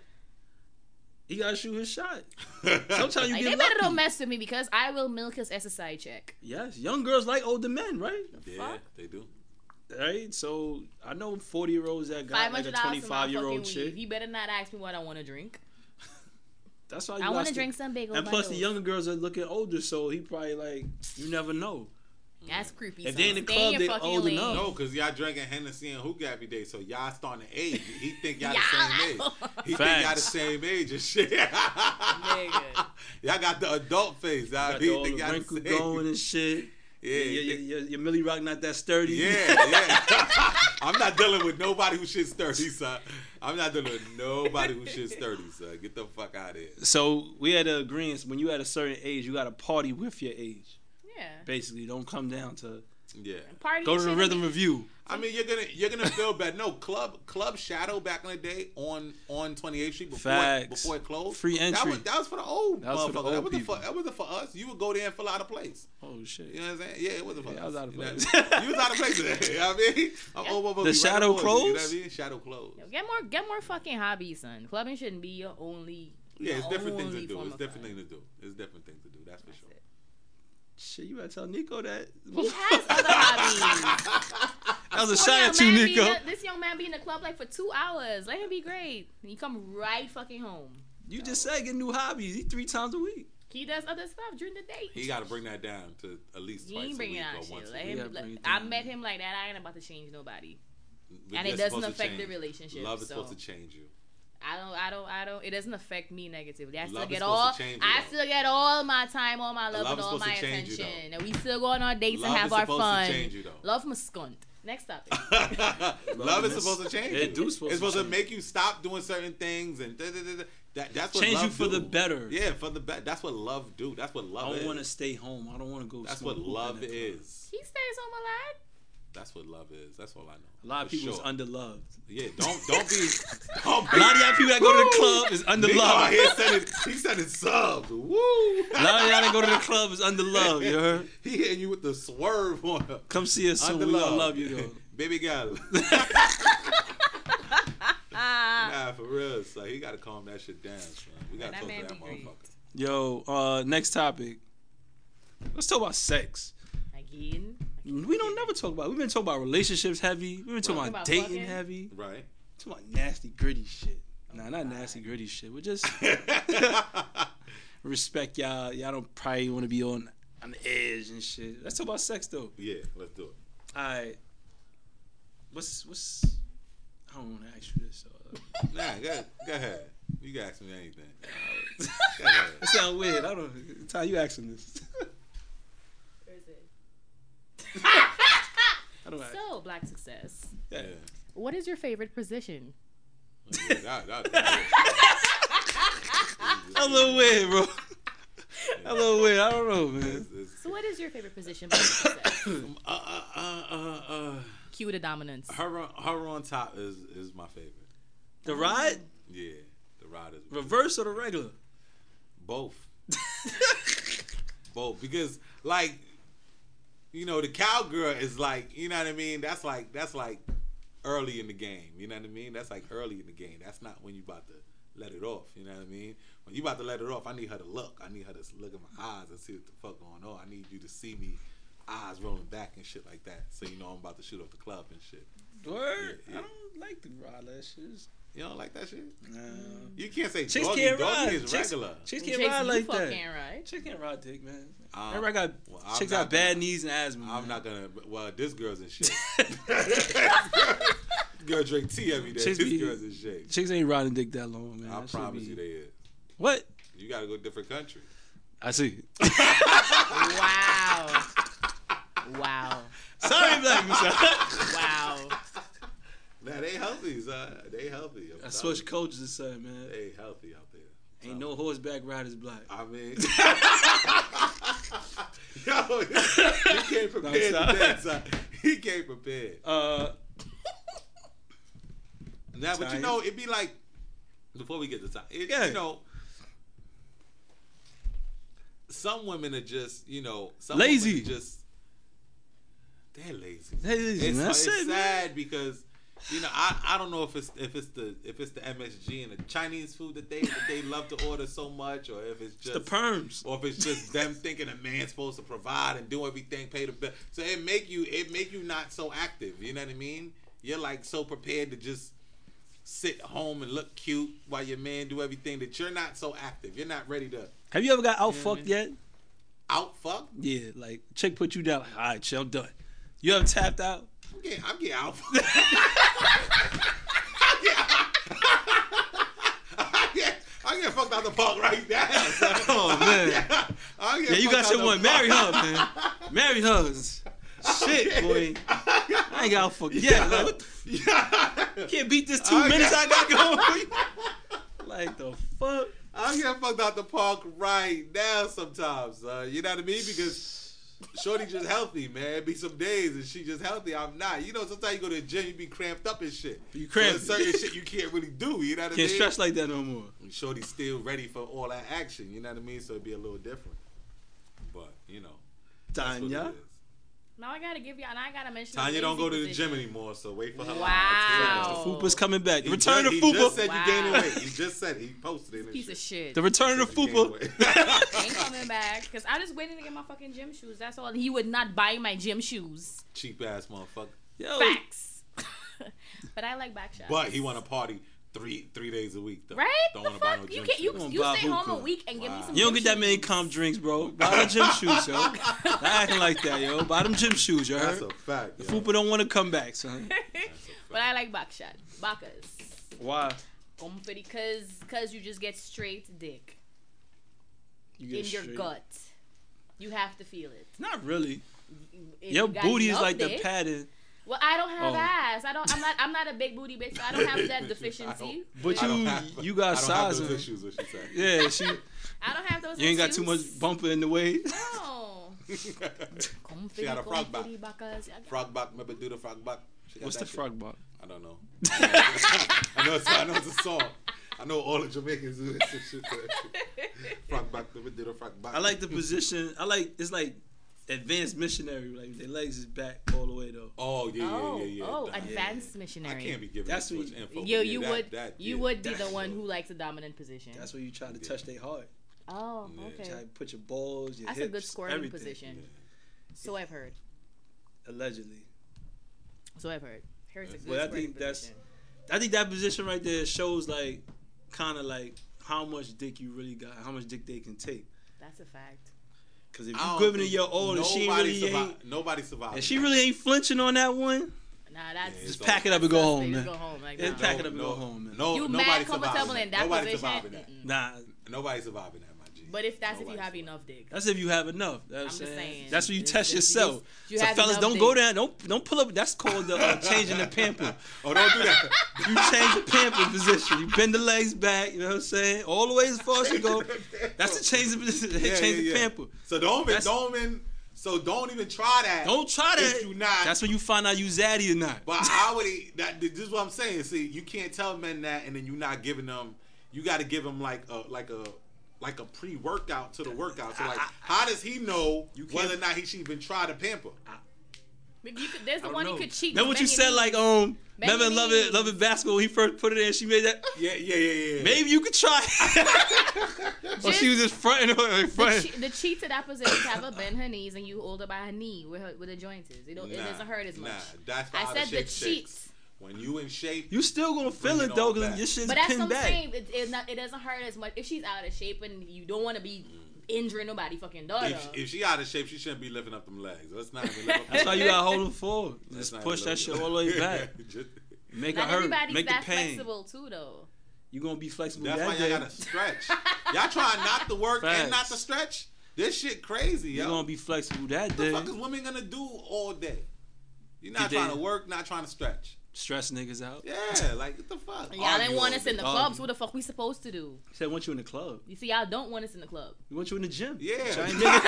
He gotta shoot his shot. Sometimes you like, get they lucky. better don't mess with me because I will milk his S S I check. Yes, young girls like older men, right? The yeah, fuck? They do. Right, so I know forty year olds that got like a twenty-five year old chick. You better not ask me what I want to drink. That's why you I want to drink some big old And plus, the younger girls are looking older, so he probably like you never know. That's creepy. If they in the club, they older enough. No, because y'all drinking Hennessy and hookah every day, so y'all starting to age. He think y'all the same age. He Facts. think y'all the same age and shit. Nigga. Y'all got the adult face. Y'all got he the, all think the y'all wrinkle the same. going and shit. Yeah, your, your, your, your Millie Rock not that sturdy. Yeah, yeah. I'm not dealing with nobody who shit's sturdy, son. I'm not dealing with nobody who shit's sturdy, son. Get the fuck out of here. So we had an agreement. When you at a certain age, you got to party with your age. Yeah. Basically, don't come down to. Yeah. Party Go to the rhythm be- review. I mean, you're gonna you're gonna feel bad. No, club club Shadow back in the day on on twenty-eighth Street before it, before it closed. Free entry. That was, that was for the old that was for the old that wasn't people. for that wasn't for us. You would go there and fill out a place. Oh shit. You know what I'm saying? Yeah, it wasn't for yeah, us. I was out of place. You, know, you was out of place today. You know what I mean? I'm yeah. over, over, the Shadow right closed. You know what I mean? Shadow closed. Yo, get more get more fucking hobbies, son. Clubbing shouldn't be your only. Yeah, it's different things to only do. form It's of different fun. things to do. It's different things to do. That's for That's sure. it. Shit, you better tell Nico that. He has other hobbies. That was a This shot young at you, man be Nico. in the- this young man be in the club like for two hours. Let him be great. And he come right fucking home. You so. just said get new hobbies. He three times a week. He does other stuff during the day. He got to bring that down to at least He twice ain't a bringing week out or shit. once Let a him, week. let- bring it I down. met him like that. I ain't about to change nobody. But And it they're doesn't supposed to affect the change. relationship. Love is so. supposed to change you. I don't, I don't, I don't. It doesn't affect me negatively. I still Love is get supposed all, to change you, I though. still get all my time, all my love, Love and is all supposed my to change you, attention, though. and we still go on our dates Love and have is our supposed to fun. change you, though. Love my skunt. Next topic. Love is supposed to change you. It do supposed it's supposed to to make you stop doing certain things and da, da, da, da. That, that's what change love you for do. the better. Yeah, for the better. That's what love do. That's what love I is. don't want to stay home. I don't want to go. That's smoke what hookah love in that club. is. He stays home a lot. That's what love is. That's all I know. A lot of For people sure. is underloved. Yeah, don't don't be. Don't A lot of y'all people that go to the club is Nigga out underloved. here sending, he sending subs. Woo! A lot of y'all that go to the club is underloved. You heard? He hitting you with the swerve on him. Come see us soon. We gonna love you though. Baby girl. Nah, for real. So he got to calm that shit down, son. We got to That talk man to that be great. motherfucker. Yo, uh, next topic. Let's talk about sex. Again. We don't never talk about. We've been talking about relationships heavy. We've been talking Right. about About dating fucking. heavy. Right. Talking about nasty gritty shit. Nah, not nasty gritty shit. We're just respect y'all. Y'all don't probably want to be on on the edge and shit. Let's talk about sex though. Yeah, let's do it. All right. What's what's? I don't want to ask you this. Uh, Nah, go, go ahead. You can ask me anything. Go ahead. it sounds weird. I don't. Ty, you asking this? Where is it? I don't ask. So, Black Success. Yeah. Yeah. What is your favorite position? Yeah, that, that, that, That's a little weird, bro. A little weird. I don't know, man. It's, it's, So what is your favorite position? For success? uh, uh, uh, uh, uh, Cue the dominance. her, on- her on top is is my favorite. The ride, Yeah, the ride is reverse or the regular? both. Both, because like, you know, the cowgirl is like, you know what I mean. That's like that's like early in the game. You know what I mean. That's like early in the game. That's not when you about to let it off. You know what I mean. When you about to let it off, I need her to look. I need her to look at my eyes and see what the fuck going on. I need you to see me, eyes rolling back and shit like that, so you know I'm about to shoot off the club and shit. Word. Yeah, yeah. I don't like the ride. That shit. You don't like that shit? Nah. You can't say Chicks doggy. can't Doggy ride. is Chicks, regular. chicks Chicks can't ride you like fuck that. can't ride. Chicks can't ride dick, man. Um, Everybody got well, I'm chicks not got bad gonna- knees and asthma. I'm man. not gonna. Well, this girl's in shape. Girl drink tea every day. Chicks This be- girl's in shape. Chicks ain't riding dick that long, man. I That shit promise be- you they is. What? You gotta go to different country. I see. Wow. Wow. Sorry, Black Musa. Wow. Nah, they healthy, son. They healthy. I'm I telling switched you. coaches, son, man. They healthy out there. Ain't no horseback riders black. I mean, yo, he came prepared No, today, son. He came prepared. Uh, Now, but you Italian. know, it'd be like before we get to time. It, Yeah. You know, some women are just, you know, some Lazy. women are just they're lazy. They're lazy, It's, man. it's That's it, man. sad because you know I, I don't know if it's if it's the if it's the M S G and the Chinese food that they that they love to order so much, or if it's it's just the perms. or if it's just them thinking a man's supposed to provide and do everything, pay the bill. So it make you it make you not so active. You know what I mean? You're like so prepared to just sit home and look cute while your man do everything that you're not so active. You're not ready to Have you ever got out Yeah, fucked man. yet? out fuck. Yeah, like chick put you down. Like, all right, chill, I'm done. You ever tapped out? I'm getting I'm getting out. I get I get fucked out the park right now. Son. Oh man. I get Yeah, you got fucked out your the one. park. Marry her, man. Marry her. Shit, boy. I ain't got out fucked yet. Like, what the Yeah. Can't beat this two I minutes got- I got going. Like the fuck? I get fucked out the park right now sometimes, uh, you know what I mean? Because Shorty just healthy, man. Be some days and she just healthy. I'm not. You know, sometimes you go to the gym, you be cramped up and shit. You cramped. So there's certain shit you can't really do. You know what I Can't mean? stretch like that no more. And Shorty's still ready for all that action. You know what I mean? So it'd be a little different. But you know, that's what it Tanya. is. Now I gotta give you, and I gotta mention. Tanya the don't go to lazy the gym position. anymore, so wait for her. Wow. The Fupa's coming back. The He return just, of he just Fupa. said Wow. you gaining weight. He just said he posted it. and Piece shit. of shit. The return of He gained Fupa. weight. Ain't coming back because I'm just waiting to get my fucking gym shoes. That's all. He would not buy my gym shoes. Cheap ass motherfucker. Yo, Facts. But I like back shots. But he want to party three three days a week though. Right? Don't the want to buy fuck? no you gym can you, shoes. you Buy stay home hookah. a week and give me Wow. some. you don't gym get that many shoes. comp drinks, bro. Buy them gym shoes, yo. Not acting like that, yo. Buy them gym shoes, you That's heard? a fact. The yo. Fupa don't want to come back, son. That's a But fact. I like back shot. Bacas. Why? Comfy because cause you just get straight dick You in get your straight. gut. You have to feel it. Not really. If Your you got booty is enough like the dick- padding. Well, I don't have Oh. ass. I don't. I'm not. I'm not a big booty bitch. So I don't have that deficiency. But I you don't have- you got I don't size. have those on- issues. What she said. Yeah, she. I don't have those. You ain't got too much issues. bumper in the way. No. Comfy, She had a frog comfy back. Bacas. I got- Frog back. Remember do the frog back. She got What's that the shit. frog bot? I don't know. I know. It's, I know it's a song. I know all the Jamaicans do this shit. Frog back. Remember do the frog back. I like the position. I like it's like advanced missionary. Like their legs is back all the way though. Oh yeah, Oh, yeah, yeah, yeah. oh, Nah, advanced I missionary. can't be giving That's too what much you- info. Yo, but you yeah, would. that, that, you yeah, would be that, the one yo. who likes the dominant position. That's where you try to Yeah. touch their heart. Oh, Yeah. okay. Try to put your balls, your That's a hips, good scoring everything. position. Yeah. So I've heard. Allegedly. So I've heard. Here's a good But I scoring think that's- position. I think that position right there shows like kind of like how much dick you really got, how much dick they can take. That's a fact. Because if I you don't giving it think your all and she ain't nobody really survive- ain't, Nobody survived. and she really ain't flinching on that one, Nah, that's Yeah, just it's pack it all- up and go that's home, suspect. man. Just go home like Yeah, that. pack it up and go home, man. No, You nobody mad surviving comfortable that. in that Nobody position? surviving that. Mm-mm. Nah, Nobody surviving that, my G. But if that's No if you wife. have enough dick. That's if you have enough. That's what I'm I'm just saying. saying. That's when you It's- test it's- yourself. you So have fellas, enough don't go dick. down. Don't don't pull up. That's called the uh, changing the pamper. Oh, don't do that. You change the pamper position. You bend the legs back. You know what I'm saying? All the way as far as you go. That's the change the position. Yeah, change yeah, the yeah. pamper. So don't even, That's- don't even, so don't even try that. Don't try that. If you not. That's when you find out you zaddy or not. But I would. That this is what I'm saying. See, you can't tell men that, and then you're not giving them. You got to give them like a like a like a pre-workout to the workout. So like, how does he know You can't- whether or not he should even try to pamper? Maybe you could, there's the I don't one know. you could cheat. Remember what you bend said, your like knees. um, Bend Melvin your Love It, knees. Love It Basketball. When he first put it in, she made that. Yeah, yeah, yeah, yeah. Maybe you could try. Or she was just fronting or The, fronting. che- the cheat to that position, have her bend her knees and you hold her by her knee where her, where the joint is. It, don't, it Nah, doesn't hurt as much. Nah, that's for I out of said the shape cheat. chicks. When you in shape, You still gonna feel Bring it it though, on because back. your shit's But that's what pinned I'm back. saying. It, it, not, it doesn't hurt as much if she's out of shape and you don't want to be injuring nobody fucking daughter. if, if she out of shape, she shouldn't be lifting up them legs. Let's not even lift up. That's why you gotta hold them forward. Let's Just not push even that shit lift all the way back. Just- Make Not it hurt. everybody's Make the that pain. flexible too, though. You gonna be flexible That's that why day. y'all gotta stretch. Y'all trying not to work Facts. and not to stretch. This shit crazy, You yo. gonna be flexible that What the day. fuck is women gonna do all day? You're not Did trying they- to work, not trying to stretch. Stress niggas out. Yeah, like what the fuck? Y'all Argue didn't want all us in day. the clubs. What the fuck we supposed to do? Said want you in the club. You see, y'all don't want us in the club. We want you in the gym. Yeah. Try and dig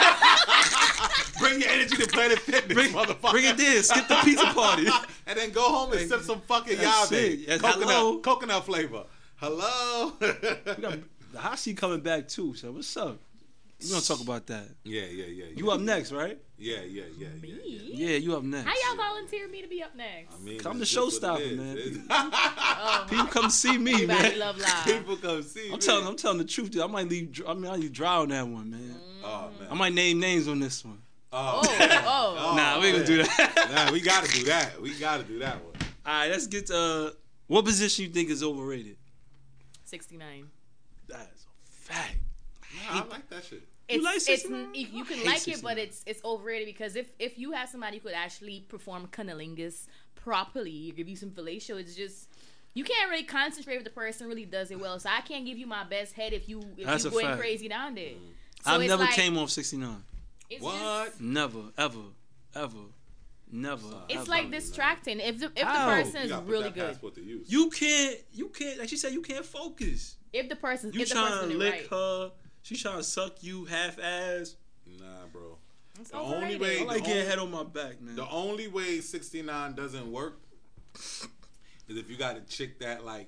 it. Bring your energy to Planet Fitness, Bring, motherfucker. bring it there. Skip the pizza party. And then go home and sip some fucking That's Yave. it. Yes, Coconut, hello. coconut flavor. Hello. We got the hot seat coming back too. So what's up? We gonna talk about that. yeah, yeah, yeah. You yeah, up next, right? Yeah, yeah, yeah, yeah. yeah. Yeah, you up next. How y'all volunteer me to be up next? I mean, Come it's to just what Showstopper, it is. man. It's- Oh, People come see me, everybody man. love live. People come see I'm me. telling, I'm telling the truth. Dude. I might leave. dr- I mean, I leave dry on that one, man. Oh man. I might name names on this one. Oh, Oh, man. oh. nah, we ain't gonna do that. Nah, we gotta do that. We gotta do that one. All right, let's get to uh, what position you think is overrated. sixty-nine. That is a fact. Nah, I like that shit. You It's, like it's sixty-nine? you you can I hate like it, sixty-nine. but it's it's overrated because if if you have somebody who could actually perform cunnilingus properly, give you some fellatio, it's just you can't really concentrate if the person really does it well. So I can't give you my best head if you if That's you a going fact. crazy down there. So I've it's never like, came off sixty-nine. it's What? just- Never, ever, ever, never. it's ever. like distracting. If the, if the How? person You is gotta put really that good, passport to use. You can't. You can't. Like she said, you can't focus. if the person You if the trying person to is lick right, her. She trying to suck you half ass. Nah, bro. it's The only overrated. way- I like The getting only- head on my back, man. The only way sixty-nine doesn't work is if you got a chick that like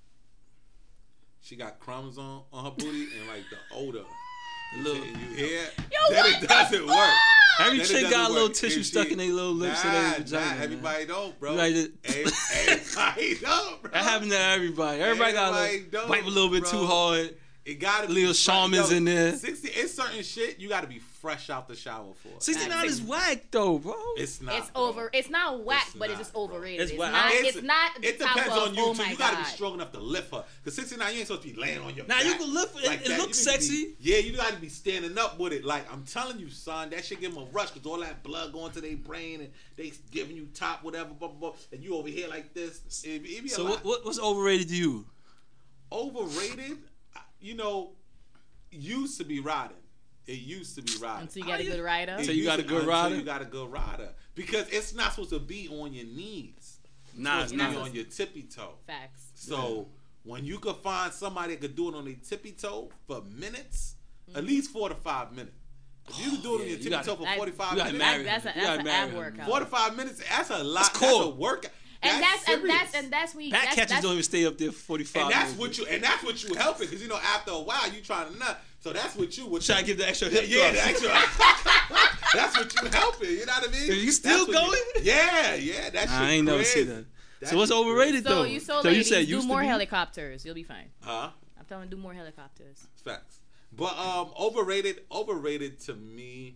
she got crumbs on on her booty and like the odor. The little- And you hear? Yo, then what it the doesn't fuck? work. Every Then it chick got a doesn't little work. tissue If stuck she- in their little lips nah, and their nah, vagina. man. everybody don't, bro. You like it- Every- everybody don't, bro. That happened to everybody. Everybody, got a Everybody little, don't, wipe a little bit bro. too hard. It gotta be Little fresh. shamans Yo, in there. Sixty, it's certain shit you gotta be fresh out the shower for. sixty-nine is whack though, bro. It's not. It's bro. over. It's not whack, It's but it's not, just bro. overrated. It's It's, whack. not. It's- It's, not. The It top depends of, on you oh too. my You gotta God. be strong enough to lift her. Cause sixty-nine, you ain't supposed to be laying on your Now, back. you can lift it. It- it that. looks You need to be- sexy. yeah, you gotta be standing up with it. Like I'm telling you, son, that shit give them a rush because all that blood going to their brain and they giving you top whatever, blah, blah, blah, and you over here like this. It, it be a So lot. what, what, what's overrated to you? Overrated? You know, used to be riding. It used to be riding. Until you got a good rider. It So you used got a to- good until rider? You got a good rider because it's not supposed to be on your knees. Nah, It's it's supposed to be not. on your tippy toe. Facts. So when you could find somebody that could do it on their tippy toe for minutes, Mm-hmm. at least four to five minutes. If you can do it yeah, on your you tippy gotta- toe for that- forty-five you gotta minutes, marry That's, her. that's, a, You that's gotta an marry ab her. workout. forty-five minutes, that's a lot. That's, core. a workout. and that's, and serious. that's and that's when you, Back that's, catchers that's, don't even stay up there for forty-five And that's minutes. what you and that's what you helping because you know after a while you trying to nut. So that's what you would Try to give the extra hip yeah, thrust. the extra. That's what you helping. You know what I mean? Are you still That's what going? You, yeah, yeah. That shit Nah, I ain't never crazy. see that. That So what's shit overrated So though? you so, so ladies, you said do used more to be? helicopters. You'll be fine. Huh? I'm telling you, do more helicopters. Facts. But um, overrated. Overrated to me.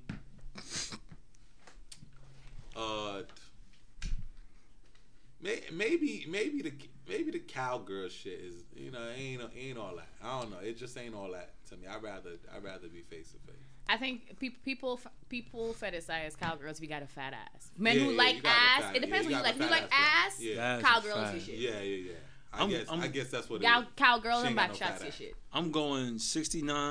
Uh, may, maybe maybe the maybe the cowgirl shit is you know ain't ain't all that. I don't know. It just ain't all that to me. I would rather I would rather be face to face. I think pe- people people fetishize cowgirls if you got a fat ass. Men Yeah, who yeah, like you got a ass, fat- it depends yeah, what you you like. got If a you like fat ass, ass, yeah. That's a cowgirls fact. your shit. Yeah, yeah, yeah. I I'm- guess I'm- I guess that's what it Cow- is. cowgirl She and ain't back got no shots fat your ass. shit. I'm going sixty-nine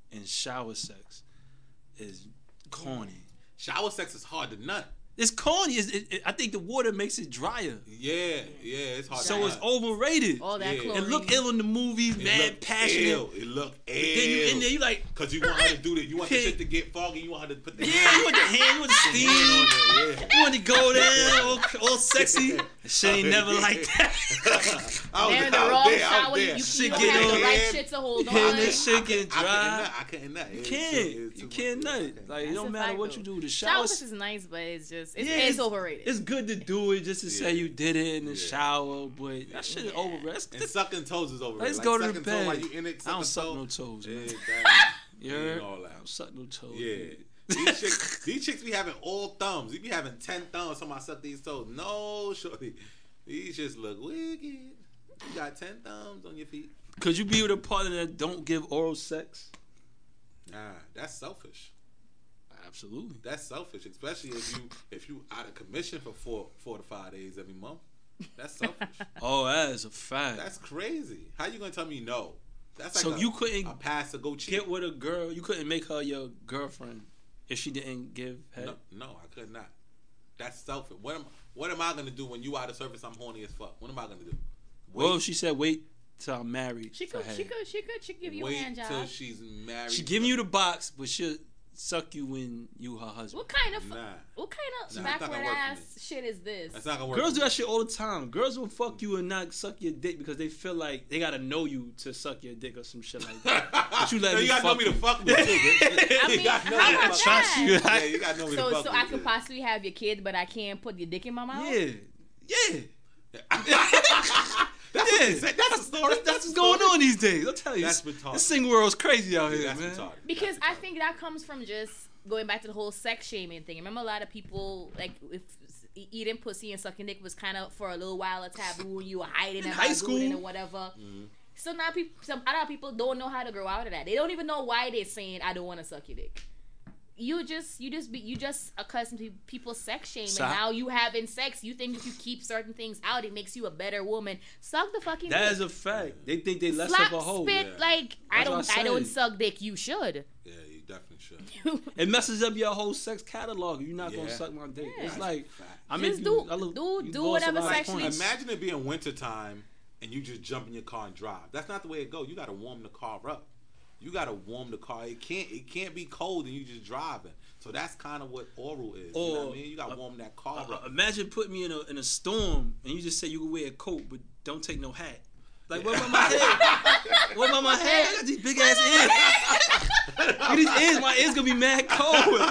and shower sex is corny. Shower sex is hard to nut. It's corny. It's, it, it, I think the water makes it drier. Yeah, yeah, it's hard. So to it's nut. overrated. All that Yeah. chlorine. It look ill in the movies, It mad look passionate. Ill. It look ill. Then you in there, you like, Cause you want her to do that. You want the Okay. shit to get foggy. You want her to put the yeah, hand, you want the hand, you want the the hand steam, on there. Yeah. you want to go there, all, all sexy. Shit ain't never like that. I was, They're in the I was wrong there, I shower. was You, there. you, Shit you don't get have the on. right shit to hold Yeah, on. this shit get I dry. couldn't nut. I couldn't nut. You It's can't. too- it's You too can't much. nut. Okay. Like, it That's don't a matter fact, what though. you do. The Shower shower sex is nice, but it's just it's, Yeah, it's it's- overrated. It's good to do it just to say Yeah. you did it in the Yeah. shower, but that shit is Yeah. overrated. And sucking toes is over. Let's like, go to the sucking toe bed. while you in it, I don't suck sucking no toe. toes, Yeah, man. that, You ain't heard? all I that. don't suck no toes. Yeah. man. These chicks, these chicks be having all thumbs. You be having ten thumbs. Somebody suck these toes. No, shorty. These just look wicked. You got ten thumbs on your feet. Could you be with a partner that don't give oral sex? Nah, that's selfish. Absolutely. That's selfish, especially if you if you out of commission for four four to five days every month. That's selfish. Oh, that is a fact. That's crazy. How you gonna tell me no? That's like So a, you couldn't a pass to go cheat. Get with a girl. You couldn't make her your girlfriend if she didn't give head. No, no, I could not. That's selfish. What am What am I gonna do when you out of service? I'm horny as fuck. What am I gonna do? Wait, Well, she said wait till I'm married. She for could, head. she could, she could, she could give you a wait hand till job. she's married. She giving you the box, but she'll suck you when you her husband. What kind of, Nah. what kind of Nah, it's not gonna backward work for ass shit is this? That's not gonna work. Girls for do me. that shit all the time. Girls will fuck you and not suck your dick because they feel like they gotta know you to suck your dick or some shit like that. But you let No, me you gotta fuck know me to you. fuck with too, bitch. I You mean, gotta know how me to about fuck trust that? you. Yeah, you gotta know me to So, fuck so with. I could possibly have your kid, but I can't put your dick in my mouth. Yeah, yeah. That's Yeah, what they say. That's a story. That's, that's what's going on these days. I'm telling you, That's this, retarded. this single world's crazy out Yeah, here, that's man. retarded. Because That's I retarded. think that comes from just going back to the whole sex shaming thing. Remember, a lot of people like if eating pussy and sucking dick was kind of for a little while a taboo, and you were hiding In and high not doing it school. or whatever. Mm-hmm. So now people, some other people don't know how to grow out of that. They don't even know why they're saying I don't want to suck your dick. You just, you just be, you just accustomed to people sex shaming. So- Now you having sex, you think if you keep certain things out, it makes you a better woman. Suck the fucking That dick. is a fact. They think they less Slap, of a hoe. spit, Yeah. like I That's what don't, I I don't said. suck dick. You should. Yeah, you definitely should. It messes up your whole sex catalog. You're not gonna Yeah. suck my dick. Yeah. It's like Fact. I mean, Just do- I look, do- you do lost a whatever lot of sexually- points. Imagine it being wintertime and you just jump in your car and drive. That's not the way it goes. You gotta warm the car up. You gotta warm the car. It can't it can't be cold and you just driving. So that's kind of what oral is. you know what Or- I mean? You gotta warm that car Uh, up. imagine putting me in a in a storm and you just say you can wear a coat but don't take no hat. Like what about my head? What about my head? I got these big ass ears. Look at these ears. My ears gonna be mad cold.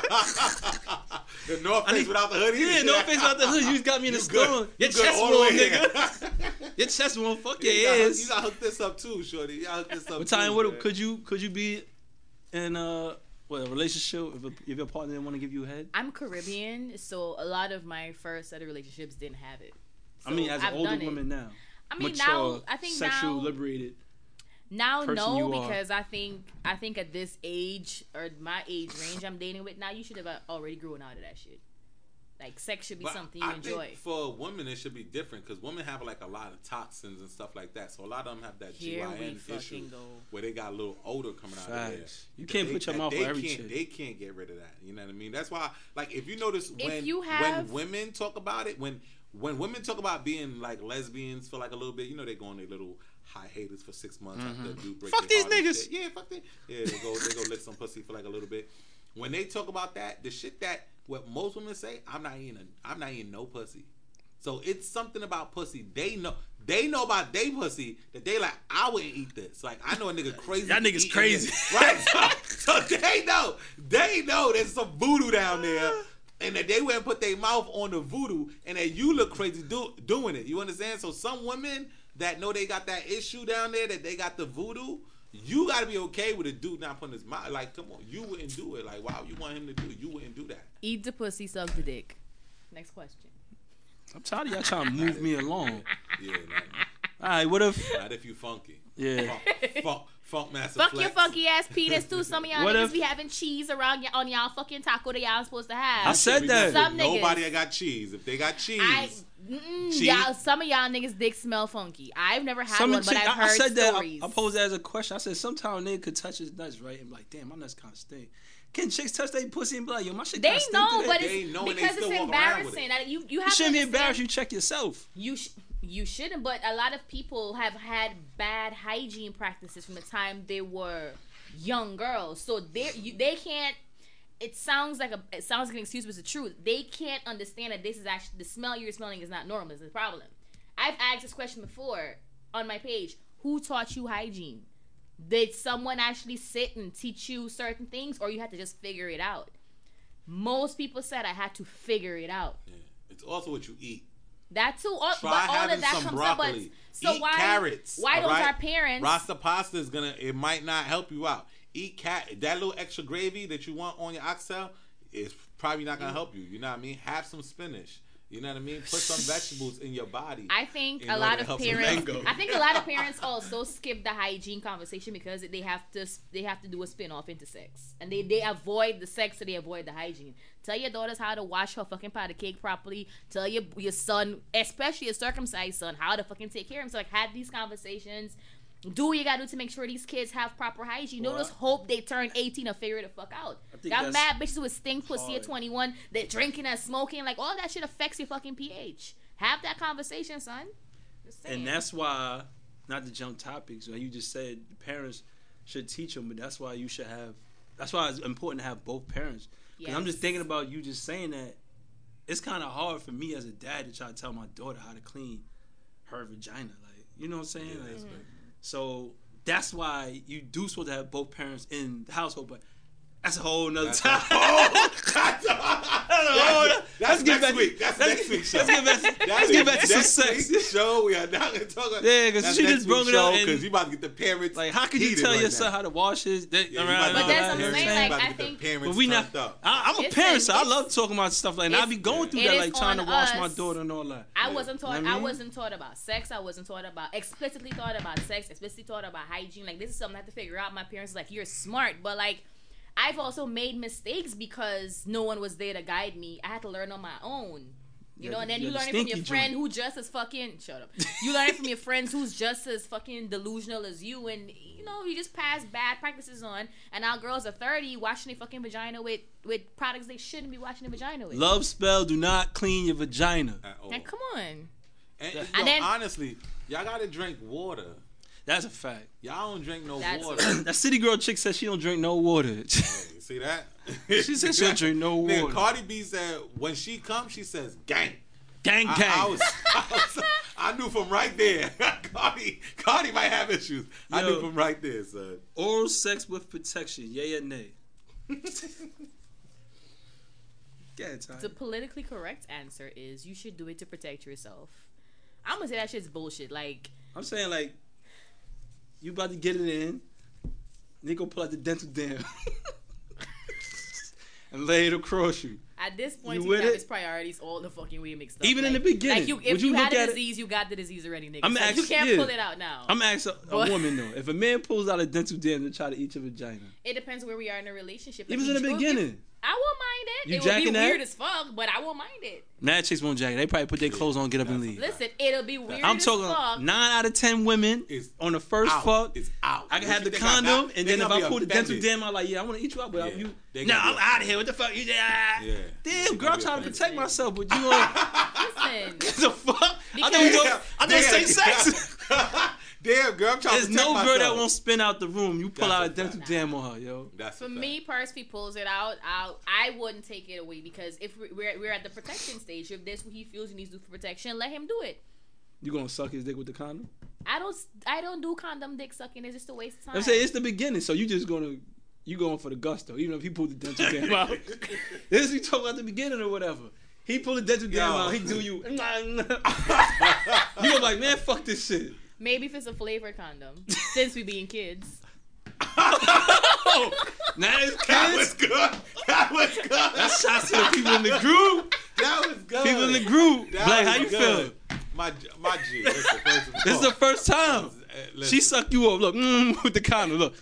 The North I Face need- without the hoodie. Yeah, no face out the hood. You just got me in the You good. storm. You Your good chest all the warm, way nigga. Your chest warm. Fuck your You gotta, ears. you gotta hook this up too, shorty. You gotta hook this up But too. Tanya, what man. could you could you be in a what a relationship if, a, if your partner didn't want to give you a head? I'm Caribbean, so a lot of my first set of relationships didn't have it. I mean, So as an I've older done it. woman now. I mean, mature, now I think sexual now liberated. now person no you are. because I think I think at this age or my age range I'm dating with now, you should have already grown out of that shit. Like sex should be But something you I enjoy. think for women it should be different because women have like a lot of toxins and stuff like that. So a lot of them have that Here we G Y N fucking issue go. where they got a little odor coming out of there. Facts. You That can't they- put your that mouth they on every can't, chick. They can't get rid of that. You know what I mean? That's why, like, if you notice If when you have- when women talk about it, when when women talk about being like lesbians for like a little bit, you know, they go on their little high haters for six months after a dude break Fuck their these heart and niggas. shit. Yeah, fuck them. Yeah, they go they go lick some pussy for like a little bit. When they talk about that, the shit that what most women say, I'm not eating a, I'm not eating no pussy. So it's something about pussy. They know they know about they pussy that they like, I wouldn't eat this. Like I know a nigga crazy. Y'all niggas eating crazy. this. Right? So, so they know. They know there's some voodoo down there. And that they wouldn't put their mouth on the voodoo and that you look crazy do, doing it. You understand? So some women that know they got that issue down there, that they got the voodoo, you got to be okay with a dude not putting his mouth. Like, come on, you wouldn't do it. Like, why would you want him to do it? You wouldn't do that. Eat the pussy, suck the dick. Next question. I'm tired of y'all trying to move me along. Yeah, not, All right, what if? not if you funky. Yeah. Funk, funk, funk master Fuck flex. your funky ass penis too. Some of y'all What niggas if- be having cheese around y- on y'all fucking taco that y'all supposed to have. I said We that. got- Some Nobody niggas. that got cheese. If they got cheese, I Mm, Cheat? y'all, some of y'all niggas dick smell funky. I've never had Some one, chick, but I've I, I heard said that. stories. I, I posed that as a question. I said sometimes a nigga could touch his nuts, right, and be like, damn, my nuts kind of stink. Can chicks touch their pussy and be like, yo, my shit They kind of stink know, today? but They it's know and they because still it's walk around with embarrassing. it. That you you You have shouldn't to be understand- embarrassed. You check yourself. You sh- you shouldn't, but a lot of people have had bad hygiene practices from the time they were young girls, so they you they can't. It sounds like a it sounds like an excuse, but it's the truth. They can't understand that this is actually the smell you're smelling is not normal. It's a problem. I've asked this question before on my page. Who taught you hygiene? Did someone actually sit and teach you certain things, or you had to just figure it out? Most people said I had to figure it out. Yeah. It's also what you eat. That too, all, Try but all having of that some comes broccoli. up. But so Eat why? carrots. Why don't all right? our parents? Rasta pasta is gonna. It might not help you out. Eat cat. That little extra gravy that you want on your oxtail is probably not gonna help you. You know what I mean? Have some spinach. You know what I mean? Put some vegetables in your body. I think in a order lot to of help your parents. mango. I think a lot of parents also skip the hygiene conversation because they have to. They have to do a spin off into sex, and they they avoid the sex, so they avoid the hygiene. Tell your daughters how to wash her fucking pot of cake properly. Tell your your son, especially a circumcised son, how to fucking take care of him. So like, have these conversations. Do what you gotta do to make sure these kids have proper hygiene. You Well, know, just hope they turn eighteen or figure the fuck out. I think Got that's mad bitches with stink pussy hard. at twenty-one. They're drinking and smoking. Like, all that shit affects your fucking pH. Have that conversation, son. Just saying. And that's why, not to jump topics, like you just said, parents should teach them, but that's why you should have, that's why it's important to have both parents. Because I'm just Yes. thinking about you just saying that, it's kind of hard for me as a dad to try to tell my daughter how to clean her vagina. Like, you know what I'm saying? Yeah, Like, that's right. so that's why you do supposed to have both parents in the household, but that's a whole nother That's time. a whole- that's a- That's, That's get next back, week. That's let's, next week's show. Let's get back, That let's is get back to some next sex. week's show. We are not going to talk about. Yeah, 'cause that's she next just broke week's it up show and- because you about to get the parents. Like, how could you heated tell right your now. son how to wash his dick Yeah, you around? about to But get that's the what I'm parents- saying, you like, about to I get the think- parents But we not. turned up. I, I'm a Listen, parent, so I it's- love talking about stuff like that. I it's- be going through it that, is like trying to on wash my us. daughter and all that. I Yeah. wasn't taught. You know what I I mean? wasn't taught about sex. I wasn't taught about explicitly taught about sex. Explicitly taught about hygiene. Like, this is something I have to figure out. My parents was like, you're smart, but like, I've also made mistakes because no one was there to guide me. I had to learn on my own. You Yeah, know, and then you're you the learn it from your stinky friend joint. who just as fucking shut up. You learn it from your friends who's just as fucking delusional as you, and you know, you just pass bad practices on. And now girls are thirty washing their fucking vagina with with products they shouldn't be washing their vagina with. Love spell, do not clean your vagina. At all. And come on. And, yo, And then- honestly, y'all gotta drink water. That's a fact. Y'all don't drink no That's water. That city girl chick said she don't drink no water. Hey, see that? She said she don't drink no Nigga, water. Cardi B said when she comes, she says gang. Gang gang. I, I was, I was, I knew from right there. Cardi, Cardi might have issues. I Yo. knew from right there, son. Oral sex with protection, yay or nay? Get it, Ty. The politically correct answer is you should do it to protect yourself. I'm gonna say that shit's bullshit. Like, I'm saying, like, you about to get it in, nigga pull out the dental dam and lay it across you. at this point, You you with have it? his priorities all the fucking way mixed up. Even in Like- the beginning, like you, would if you you, had look a at it- disease, you got the disease already, nigga. I'm So you asking- can't yeah. pull it out now. I'm asking a But- woman though. If a man pulls out a dental dam to try to eat your vagina, It depends where we are in a relationship. even Like, in the you- beginning, I won't mind it. You it would be jacking that? weird as fuck, but I won't mind it. mad chicks won't jack it. They probably put their clothes on, get up and leave. Listen, it'll be weird I'm as talking fuck. nine out of ten women It's on the first out. fuck. It's out. I can What have you the think I'm condom, not- and they then if gonna I be pull the dental offended. dam, I'm like, yeah, I want to eat you out, but Yeah. you. They Nah, gonna I'm be out of here. What the fuck? You yeah. Yeah. Damn, They girl, I'm gonna trying be to protect offended. myself, but you gonna. Listen, the fuck? I Because- thought we go. I Damn. thought same sex. Damn, girl, I'm trying There's to no protect girl that myself. won't spin out the room. You pull That's out a a dental fact. dam on her, yo. That's for a fact. me, Purse, if he pulls it out, I'll, I wouldn't take it away because if we- we're we're at the protection stage, if this what he feels he needs to do for protection, let him do it. You gonna suck his dick with the condom? I don't I don't do condom dick sucking. It's just a waste of time. I'm saying it's the beginning, so you just gonna you going for the gusto, even if he pulled the dental dam out. This is we talk about the beginning or whatever. He pulled the dental dam Yo. out. He do you. You gonna be like, man, fuck this shit. Maybe if it's a flavored condom, since we being kids. Oh, now it's That was kids. good. That was good. That's shots to the people in the group. That was good. People in the group. That Black, was how you good. feel? My my G. Listen, first of This is all, the first time. uh, listen, She sucked you up. Look, mm, with the condom. Look,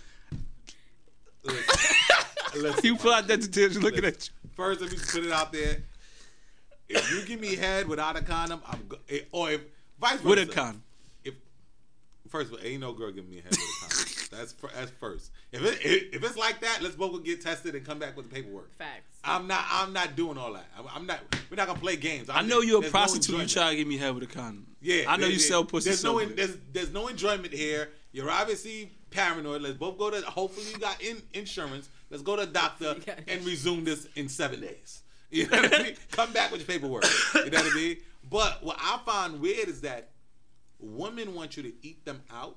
listen, listen, you pull my out dental dam. She's looking Listen. at you. First, let me just put it out there. If you give me head without a condom, I'm go- or if vice versa. With a condom. If first of all, ain't no girl giving me head with a condom. That's for, that's first. If it if it's like that, let's both go get tested and come back with the paperwork. Facts. I'm not I'm not doing all that. I'm, I'm not. We're not gonna play games. I'm I know just, you're a there's prostitute. No you try to give me head with a condom. Yeah, I know there- you there- sell pussy. There's so no good. there's there's no enjoyment here. You're obviously paranoid. Let's both go to. Hopefully you got in, insurance. Let's go to the doctor and resume this in seven days. You know what I mean? Come back with your paperwork. You know what I mean? But what I find weird is that women want you to eat them out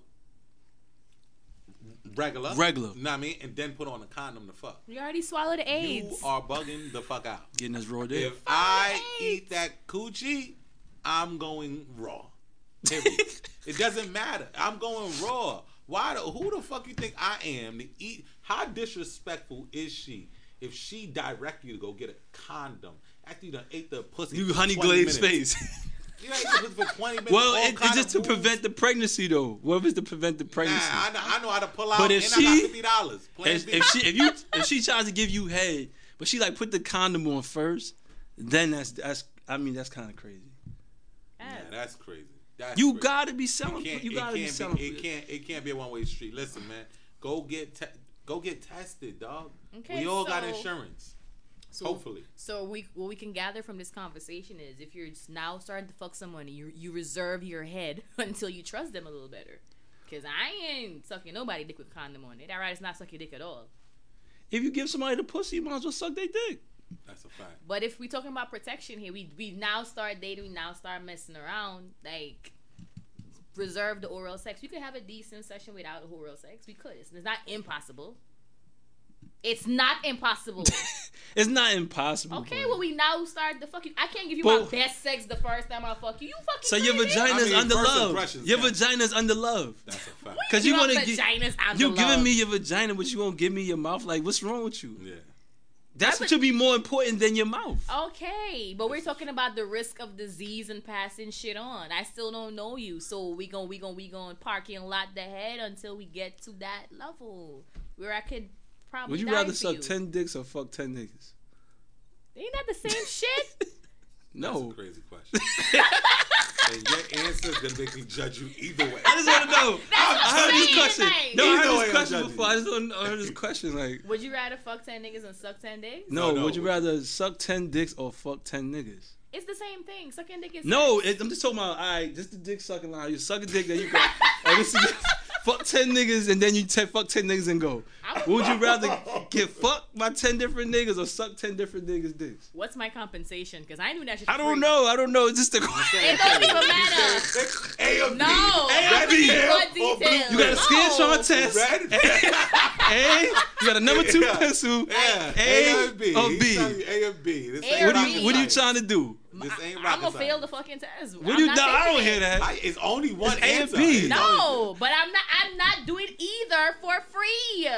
regular. Regular. You know what I mean? And then put on a condom to fuck. You already swallowed the AIDS. You are bugging the fuck out. Getting us raw dick. If I eat that coochie, I'm going raw. Period. It doesn't matter. I'm going raw. Why? The, who the fuck you think I am to eat? How disrespectful is she if she direct you to go get a condom after you done ate the pussy? You for honey twenty glazed minutes? face. You done ate the pussy for twenty minutes. Well, all it, it's kind just of to rules. prevent the pregnancy, though. What if it's to prevent the pregnancy? Nah, I know, I know how to pull out. But if and I got she- fifty dollars. If, if she if you if she tries to give you head, but she like put the condom on first, then that's that's I mean that's kind of crazy. Nah, that's crazy. That's You crazy. gotta be selling. It can't, You it gotta be can't selling. It can't. It can't be a one way street. Listen, man. Go get te- go get tested, dog. Okay, we all got so- insurance. So, Hopefully. So we what we can gather from this conversation is if you're now starting to fuck someone, you you reserve your head until you trust them a little better. Cause I ain't sucking nobody dick with a condom on it. I'd rather not suck your dick at all. If you give somebody the pussy, you might as well suck their dick. That's a fact. But if we talking about protection here, we we now start dating, we now start messing around. Like reserve the oral sex. We could have a decent session without oral sex. We could. It's, it's not impossible. It's not impossible. It's not impossible. Okay, but- well we now start the fucking. I can't give you But- my best sex the first time I fuck you. You fucking. So your crazy? vagina's I mean, under first love. impressions Your count. vagina's under love. That's a fact. Cause you Your want to get vagina's under you love. giving me your vagina, but you won't give me your mouth. Like, what's wrong with you? Yeah. That's I what would- should be more important than your mouth. Okay, but we're talking about the risk of disease and passing shit on. I still don't know you, so we gon' we gon' we gon' parking lot the head until we get to that level where I could probably. Would you die rather for suck you. ten dicks or fuck ten niggas? Ain't that the same shit? No. That's a crazy question. And your answer's gonna make me judge you either way. I just want to know. That's what I I'm heard this saying, question. like- No, I Either heard way, this I'm question judging before. you. I just want. I heard this question like. Would you rather fuck ten niggas and suck ten dicks? No, No, no. would you rather suck ten dicks or fuck ten niggas? It's the same thing. Sucking dick is No, it, I'm just talking about. All right, just the dick sucking line. You suck a dick, then you go. Oh, this is fuck ten niggas, and then you take fuck ten niggas and go. I would- Would you rather get fucked by ten different niggas or suck ten different niggas' dicks? What's my compensation? Because I knew that shit. I for don't free. know. I don't know. It's just a. It don't even matter. A or B? No, A I or B? need more Or blue? details. You got a skin No. shot test. Red? A. You got a number two Yeah. pencil. Yeah. A or B? or He's B? telling you A or B. This A ain't or What are rocket you What are you science. trying to do? This ain't I'm rocket gonna fail science. the fucking test. What I'm do you? not No, I taking don't it. hear that. I, it's only one It's A and answer. B. It's only- No, but I'm not. I'm not doing either for free.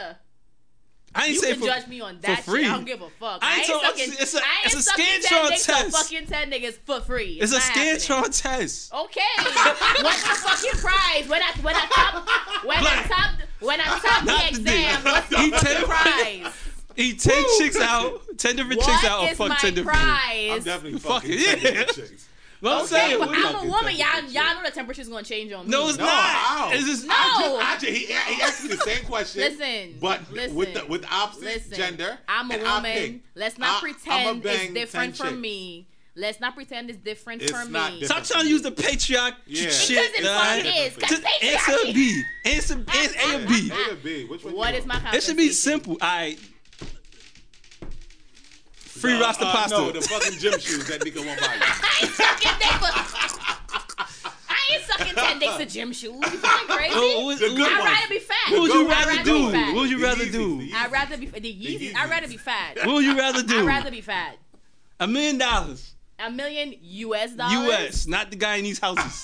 I ain't You say can for, judge me on that for free. shit. I don't give a fuck. I I ain't ain't talking- sucking. it's a- I ain't it's a sucking Scantron ten dicks test. or fucking ten niggas for free. It's a not happening. Scantron test. Okay, what's the fucking prize when I when I top when I Black. top when I top Not the the dick. exam? What's the He fucking ten- prize? Eat ten chicks out, ten different chicks out, or What is fuck my ten different. prize? I'm definitely Fuck fucking it, ten yeah. different chicks. Well, I'm Okay, saying, but what do you- I'm a fucking woman. Y'all, fucking y'all shit. know the temperature's gonna change on me. No, it's No, not. how? It's just No. I just, I just, he, he asked me the same question. Listen, but listen, with the with the opposite listen. gender. I'm a and I woman. pick. Let's not I- pretend I'ma bang it's different ten from chicks. me. Let's not pretend it's different It's from not me. different. Stop trying to use the patriarch Yeah. shit. Because it alright? fucking is. 'Cause Just answer patriarchy. B. Answer it's A or B. A or B? Which one? What you is want? my compensation? It should be simple. I free Uh, roster uh, pasta. No, the fucking gym shoes that nigga won't buy you. I ain't sucking dick for. I ain't sucking ten dicks to gym shoes. You fucking crazy? Oh, what- The good what- I'd ones. rather be fat. What would The you good rather ones. do? I'd rather be fat. What would you The rather Yeezys, do? the I'd rather be the Yeezys. Yeezys. I'd rather be fat. What would you rather do? I'd rather be fat. A million dollars. A million U S dollars. U S, not the guy in these houses.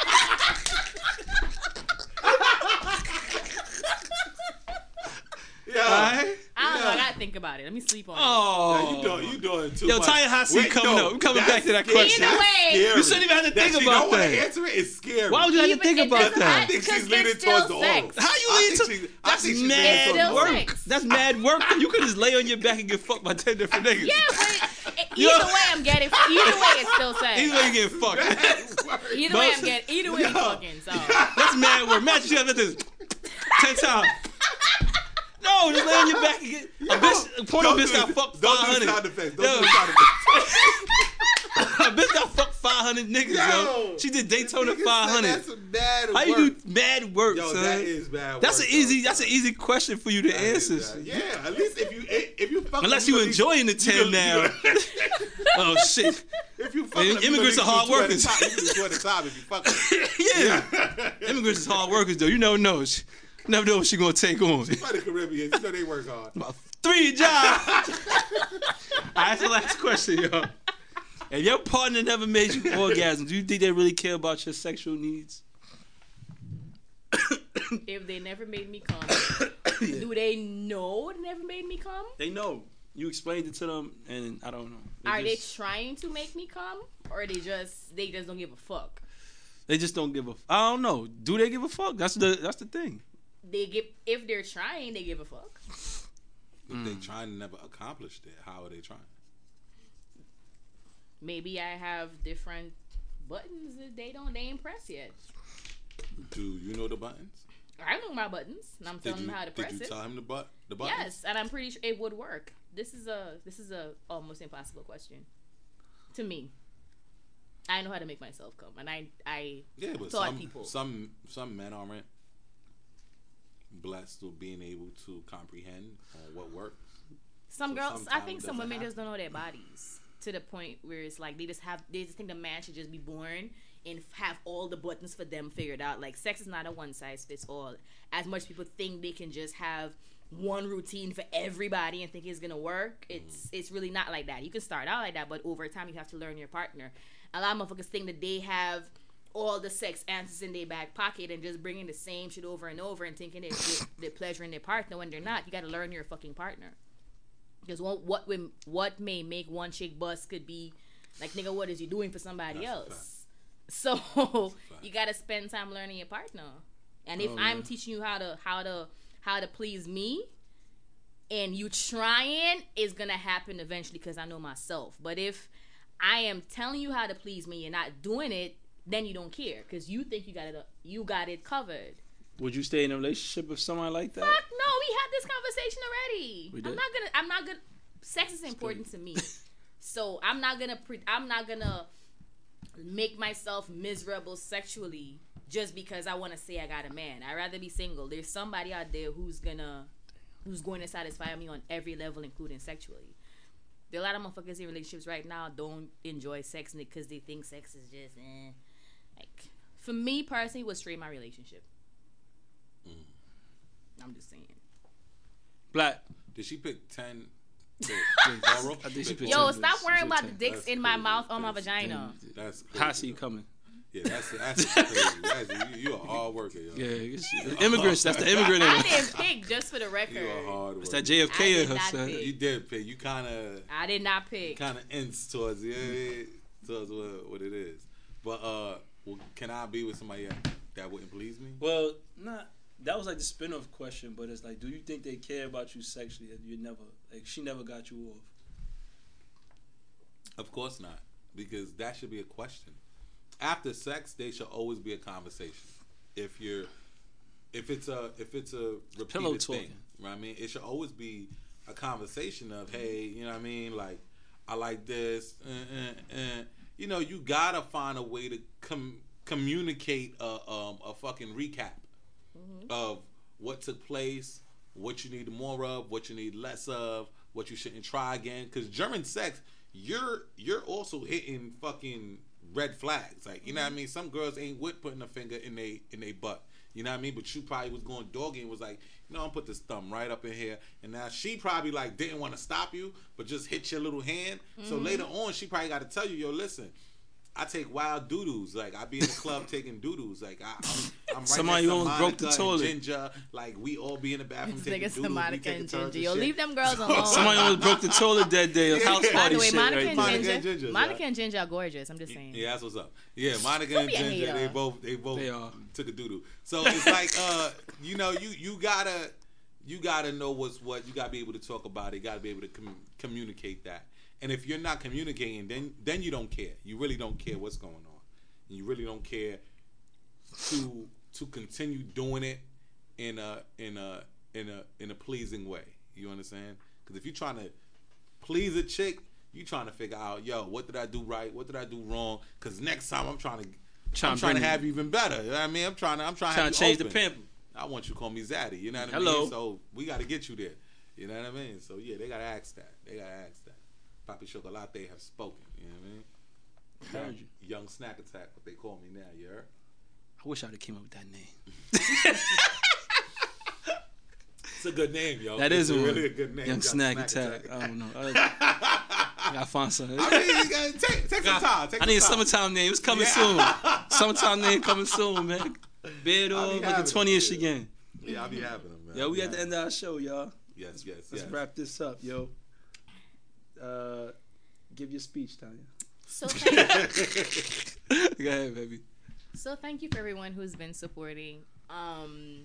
Yeah. Alright? I don't know. I Yeah. gotta think about it. Let me sleep on it. Yeah, Oh. you doing, you doing too Yo, much. Tanya Hot Seat Wait, coming no, up. We coming that's back to that scary. question. Either That's way- scary. You shouldn't even have to That think she about don't wanna that. answer it. It's scary. Why would you have to Even think if about it's- that? I think Because she's it's leaning still towards the sex. oral. How you I lean think to? she- I That's think she's leaning mad towards the Still work. oral. sex. That's mad work. You could just lay on your back and get fucked by ten different niggas. Yeah, but either way, I'm getting. Either way, it's still sex. Either way, you getting fucked. Either way, I'm getting. Either way, we fucking. So that's mad work. Imagine you have this ten times. No, just lay on your back and get a bitch. A porno bitch got fucked five hundred. Don't do sound effects. Don't do sound effects. A bitch got fucked five hundred niggas, yo. yo. She did Daytona five hundred. That's some bad work. How you do mad work, yo, son? That is bad work. That's an easy. Yo, that's an easy question for you to that answer. Yeah, at least if you if you fuck unless you enjoying the ten now. Oh shit. If you fucking immigrants are hard workers. You can do it at a time if you fucking. Yeah. Immigrants is hard workers though. You never know. She, never know what she gonna take on. By the Caribbean, you know they work hard. About three jobs. Alright, that's the last question, yo. If your partner never made you orgasm, do you think they really care about your sexual needs? If they never made me come, yeah. Do they know they never made me come? They know. You explained it to them, and I don't know. They Are just, they trying to make me come, or they just they just don't give a fuck? They just don't give a. I don't know. Do they give a fuck? That's the that's the thing. They give if they're trying, they give a fuck. If mm. they trying to never accomplish it, how are they trying? Maybe I have different buttons that they don't they impress yet. Do you know the buttons? I know my buttons, and I'm telling you, him how to press it. Did you tell him the but the buttons? Yes, and I'm pretty sure it would work. This is a this is a almost impossible question to me. I know how to make myself come, and I I yeah, but taught some, people. Some some men aren't blessed with being able to comprehend uh, what works. Some so girls, I think some women happen. just don't know their bodies to the point where it's like they just have they just think the man should just be born and have all the buttons for them figured out. Like, sex is not a one size fits all. As much people think they can just have one routine for everybody and think it's gonna work, it's mm. it's really not like that. You can start out like that, but over time you have to learn your partner. A lot of motherfuckers think that they have all the sex answers in their back pocket and just bringing the same shit over and over and thinking they're, they're, they're pleasuring their partner when they're not. You got to learn your fucking partner. Because what what, what may make one chick bust could be like, nigga, what is you doing for somebody That's else? So you got to spend time learning your partner. And if oh, I'm yeah. teaching you how to how to how to please me, and you trying, it's gonna happen eventually because I know myself. But if I am telling you how to please me and not doing it, then you don't care because you think you got it. You got it covered. Would you stay in a relationship with someone like that? Fuck no, we had this conversation already. We did? I'm not gonna. I'm not gonna. Sex is important to me, so I'm not gonna. Pre- I'm not gonna make myself miserable sexually just because I want to say I got a man. I'd rather be single. There's somebody out there who's gonna, who's going to satisfy me on every level, including sexually. There are a lot of motherfuckers in relationships right now don't enjoy sex because they think sex is just eh. Like, for me personally, it was straight my relationship. Mm. I'm just saying. Black. Did she pick ten? I think she picked Yo, ten. stop worrying about the dicks that's in crazy. my mouth or my That's vagina. ten. That's crazy. How see you coming? Yeah, that's that's crazy. That's, you, you a hard worker, yo. Yeah, immigrants. That's the immigrant in I us. didn't pick, just for the record. You a hard worker. It's that J F K in her, not son. pick. You did pick. You kind of. I did not pick. Kind of ends towards yeah, towards what, what it is. But uh, well, can I be with somebody that, that wouldn't please me? Well, not. That was like the spin-off question, but it's like, do you think they care about you sexually? That you never, like, she never got you off. Of course not, because that should be a question. After sex, there should always be a conversation. If you're, if it's a, if it's a repeated Pillow thing, talking. right? I mean, it should always be a conversation of, hey, you know what I mean? Like, I like this, uh, uh, uh. You know, you gotta find a way to com- communicate a, um, a fucking recap mm-hmm. of what took place, what you need more of, what you need less of, what you shouldn't try again. Because during sex, you're you're also hitting fucking red flags. Like, you know what I mean? Some girls ain't with putting a finger in they in they butt. You know what I mean? But you probably was going doggy and was like, you know, I'm put this thumb right up in here. And now she probably like didn't want to stop you, but just hit your little hand. Mm-hmm. So later on, she probably got to tell you, yo, listen, I take wild doo-doos. Like, I be in the club taking doo-doos. Like, I, I'm, I'm right Somebody almost broke the toilet. Ginger. Like, we all be in the bathroom taking This doo-doos. nigga Monica and Ginger. Yo, shit. leave them girls alone. Somebody almost broke the toilet that day. It was house By party the way, shit Monica, right and, there. Ginger, and Ginger, Monica yeah. and Ginger are gorgeous. I'm just saying. Yeah, that's what's up. Yeah, Monica Don't and be a Ginger, hater. they both they both They are. took a doo-doo. So it's like, uh, you know, you you gotta you gotta know what's what. You gotta be able to talk about it. You gotta be able to com- communicate that. And if you're not communicating, then then you don't care. You really don't care what's going on. And you really don't care to to continue doing it in a in a in a in a pleasing way. You understand? Because if you're trying to please a chick, you trying to figure out, yo, what did I do right? What did I do wrong? Because next time I'm trying to Trying I'm to trying to bring have you even better. You know what I mean? I'm trying to I'm trying, Trying to to change open. the pimp. I want you to call me Zaddy. You know what I Hello. mean? So we got to get you there. You know what I mean? So yeah, they got to ask that. They got to ask that. Papi Chocolate have spoken. You know what I mean? Heard Young, you. young Snack Attack, what they call me now. You heard? I wish I'd have came up with that name. It's a good name, yo. That it's is a a really a good name. Young Snack Attack. I don't know. I, I gotta find something. I mean, you gotta take, take some time. Take I need a some time. summertime name. It's coming Yeah. soon. Summertime name coming soon, man. Bed I'll on be like having the twentieth them, again. Yeah, I'll be having them, man. Yo, we at the end of our show, y'all. Yes, yes, Let's yes. wrap this up, yo. Uh, give your speech, Tanya. So thank, Go ahead, baby. so thank you for everyone who's been supporting. Um,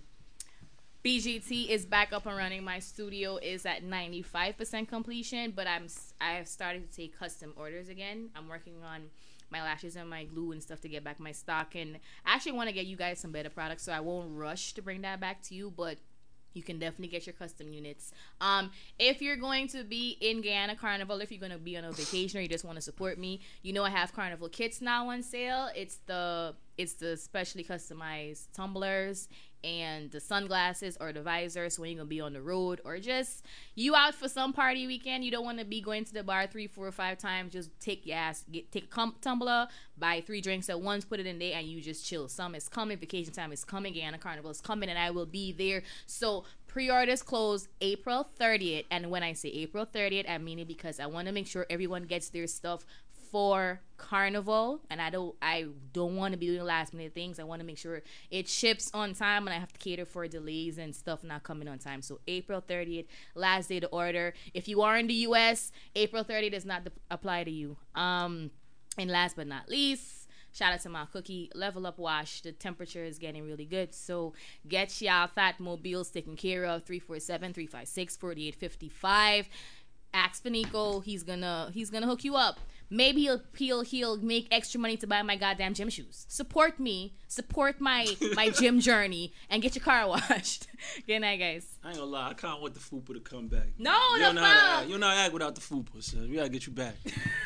B G T is back up and running. My studio is at ninety-five percent completion, but I'm I have started to take custom orders again. I'm working on my lashes and my glue and stuff to get back my stock, and I actually want to get you guys some better products, so I won't rush to bring that back to you, but you can definitely get your custom units. Um, if you're going to be in Guyana Carnival, if you're going to be on a vacation or you just want to support me, you know I have Carnival kits now on sale. It's the it's the specially customized tumblers and the sunglasses or the visor, so when you're going to be on the road or just you out for some party weekend, you don't want to be going to the bar three, four, or five times, just take your ass, get, take a cum- tumbler, buy three drinks at once, put it in there, and you just chill. Summer is coming, vacation time is coming, Guyana Carnival is coming, and I will be there. So pre-orders close April thirtieth, and when I say April thirtieth, I mean it because I want to make sure everyone gets their stuff for Carnival, and I don't I don't want to be doing last minute things. I want to make sure it ships on time, and I have to cater for delays and stuff not coming on time. So April thirtieth, last day to order. If you are in the U S, April thirtieth does not de- apply to you. Um, and last but not least, shout out to my cookie Level Up Wash. The temperature is getting really good, so get y'all fat mobiles taken care of. three four seven, three five six, four eight five five. Ask for Nico. He's gonna he's gonna hook you up. Maybe he'll, he'll he'll make extra money to buy my goddamn gym shoes. Support me, support my my gym journey, and get your car washed. Good night, guys. I ain't gonna lie, I can't wait the fupa to come back. No, you the don't know how to fuck. act. You don't know how to act without the fupa, son. We gotta get you back.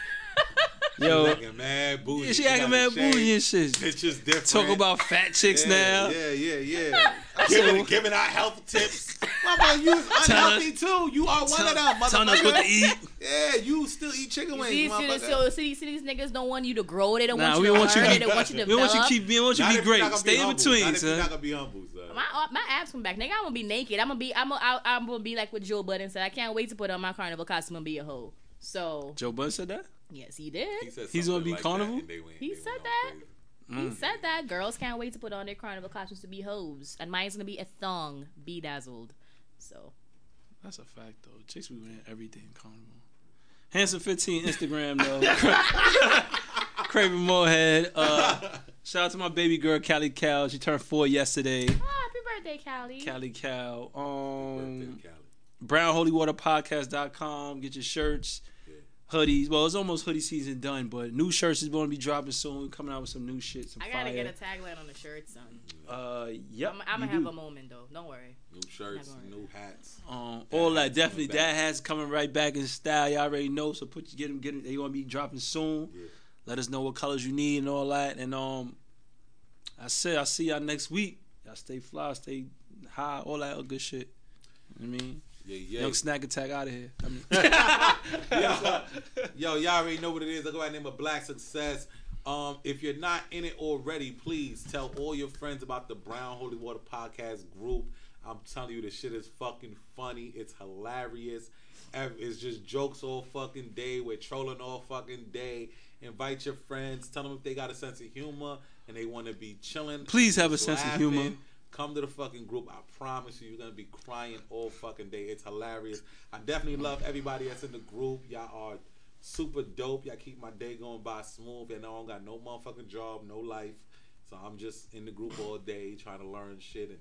She Yo, acting mad bougie. yeah, she got acting the mad shade. bougie and shit. It's just different. Talk about fat chicks yeah, now. Yeah, yeah, yeah. giving, giving out health tips. Motherfucker, you unhealthy too. You are one Tell- of them, telling us what to motherfucker. eat. Yeah, you still eat chicken wings, See, see, motherfucker. so, see, see, these niggas don't want you to grow. They don't Nah, want we you to want you learn. to They be- don't want you to We want you to develop. keep being, we want you Not to if be you're great. not gonna be Stay in humble. between, Not if you're son. not gonna be humble, son. My my abs come back, nigga. I'm gonna be naked. I'm gonna be. I'm. Gonna, I'm gonna be like what Joe Budden said. I can't wait to put on my carnival costume and be a hoe. So Joe Budden said that? yes, he did. He said He's gonna something be like carnival? that, and they went- He they said went all that. crazy. He said that girls can't wait to put on their carnival costumes to be hoes, and mine's gonna be a thong, bedazzled. So That's a fact, though. Chicks be wearing everything in carnival. Handsome fifteen Instagram, though. Craven Moorhead. Uh, shout out to my baby girl, Callie Cal. She turned four yesterday. oh, happy birthday, Callie. Callie Cal. Birthday, Um, Cali. brown holy water podcast dot com. Get your shirts, hoodies. Well, it's almost hoodie season done, but new shirts is going to be dropping soon. We're coming out with some new shit. Some I gotta fire. get a tagline on the shirt, son. Uh, yep. I'm, I'm you gonna have do. a moment though. Don't worry. New shirts, Not gonna- new hats. Um, all that hats definitely coming back. that has coming right back in style. Y'all already know. So put get them, get them. They gonna be dropping soon. Yeah. Let us know what colors you need and all that. And um, I say I'll see y'all next week. Y'all stay fly, stay high, all that other good shit. You know what I mean, Yeah, yeah. Young Snack Attack out of here. I mean, yo, yo, y'all already know what it is. I go by the name of Black Success. Um, if you're not in it already, please tell all your friends about the Brown Holy Water Podcast group. I'm telling you, this shit is fucking funny. It's hilarious. Ev- It's just jokes all fucking day. We're trolling all fucking day. Invite your friends. Tell them if they got a sense of humor and they want to be chilling. Please have a just sense of laughing. humor. Come to the fucking group. I promise you, you're going to be crying all fucking day. It's hilarious. I definitely love everybody that's in the group. Y'all are super dope. Y'all keep my day going by smooth. And I don't got no motherfucking job, no life. So I'm just in the group all day trying to learn shit and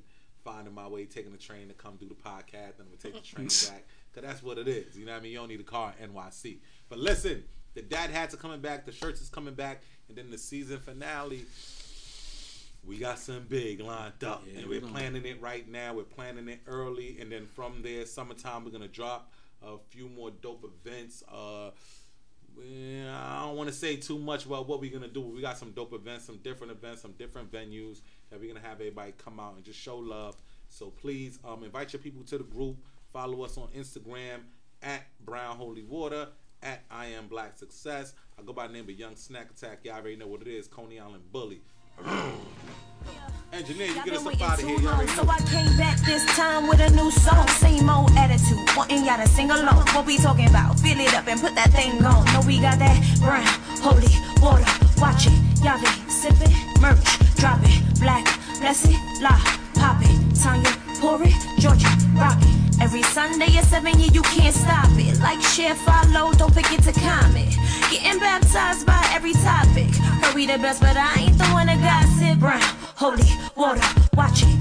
finding my way, taking the train to come do the podcast, and I'm gonna take the train back, cause that's what it is. You know what I mean? You don't need a car in N Y C. But listen, the dad hats are coming back, the shirts is coming back, and then the season finale. We got some big lined up, yeah, and we're planning it right now. We're planning it early, and then from there, summertime, we're gonna drop a few more dope events. Uh, I don't want to say too much about what we're gonna do. We got some dope events, some different events, some different venues that we're gonna have everybody come out and just show love. So please, um, invite your people to the group. Follow us on Instagram at Brown Holy Water, at I Am Black Success. I go by the name of Young Snack Attack. Y'all already know what it is. Coney Island Bully. Engineer, you get us up out of here. Y'all so I came back this time with a new song. Same old attitude, wanting y'all to sing along. What we talking about? Fill it up and put that thing on. Know we got that brown, holy water. Watch it, y'all be sipping, merch, drop it. Black, bless it, la, pop it. Tanya, pour it, Georgia, rock it. Every Sunday at seven, yeah, you can't stop it. Like, share, follow, don't forget to comment. Getting baptized by every topic. Heard we the best, but I ain't the one to gossip. Brown, holy water, watch it.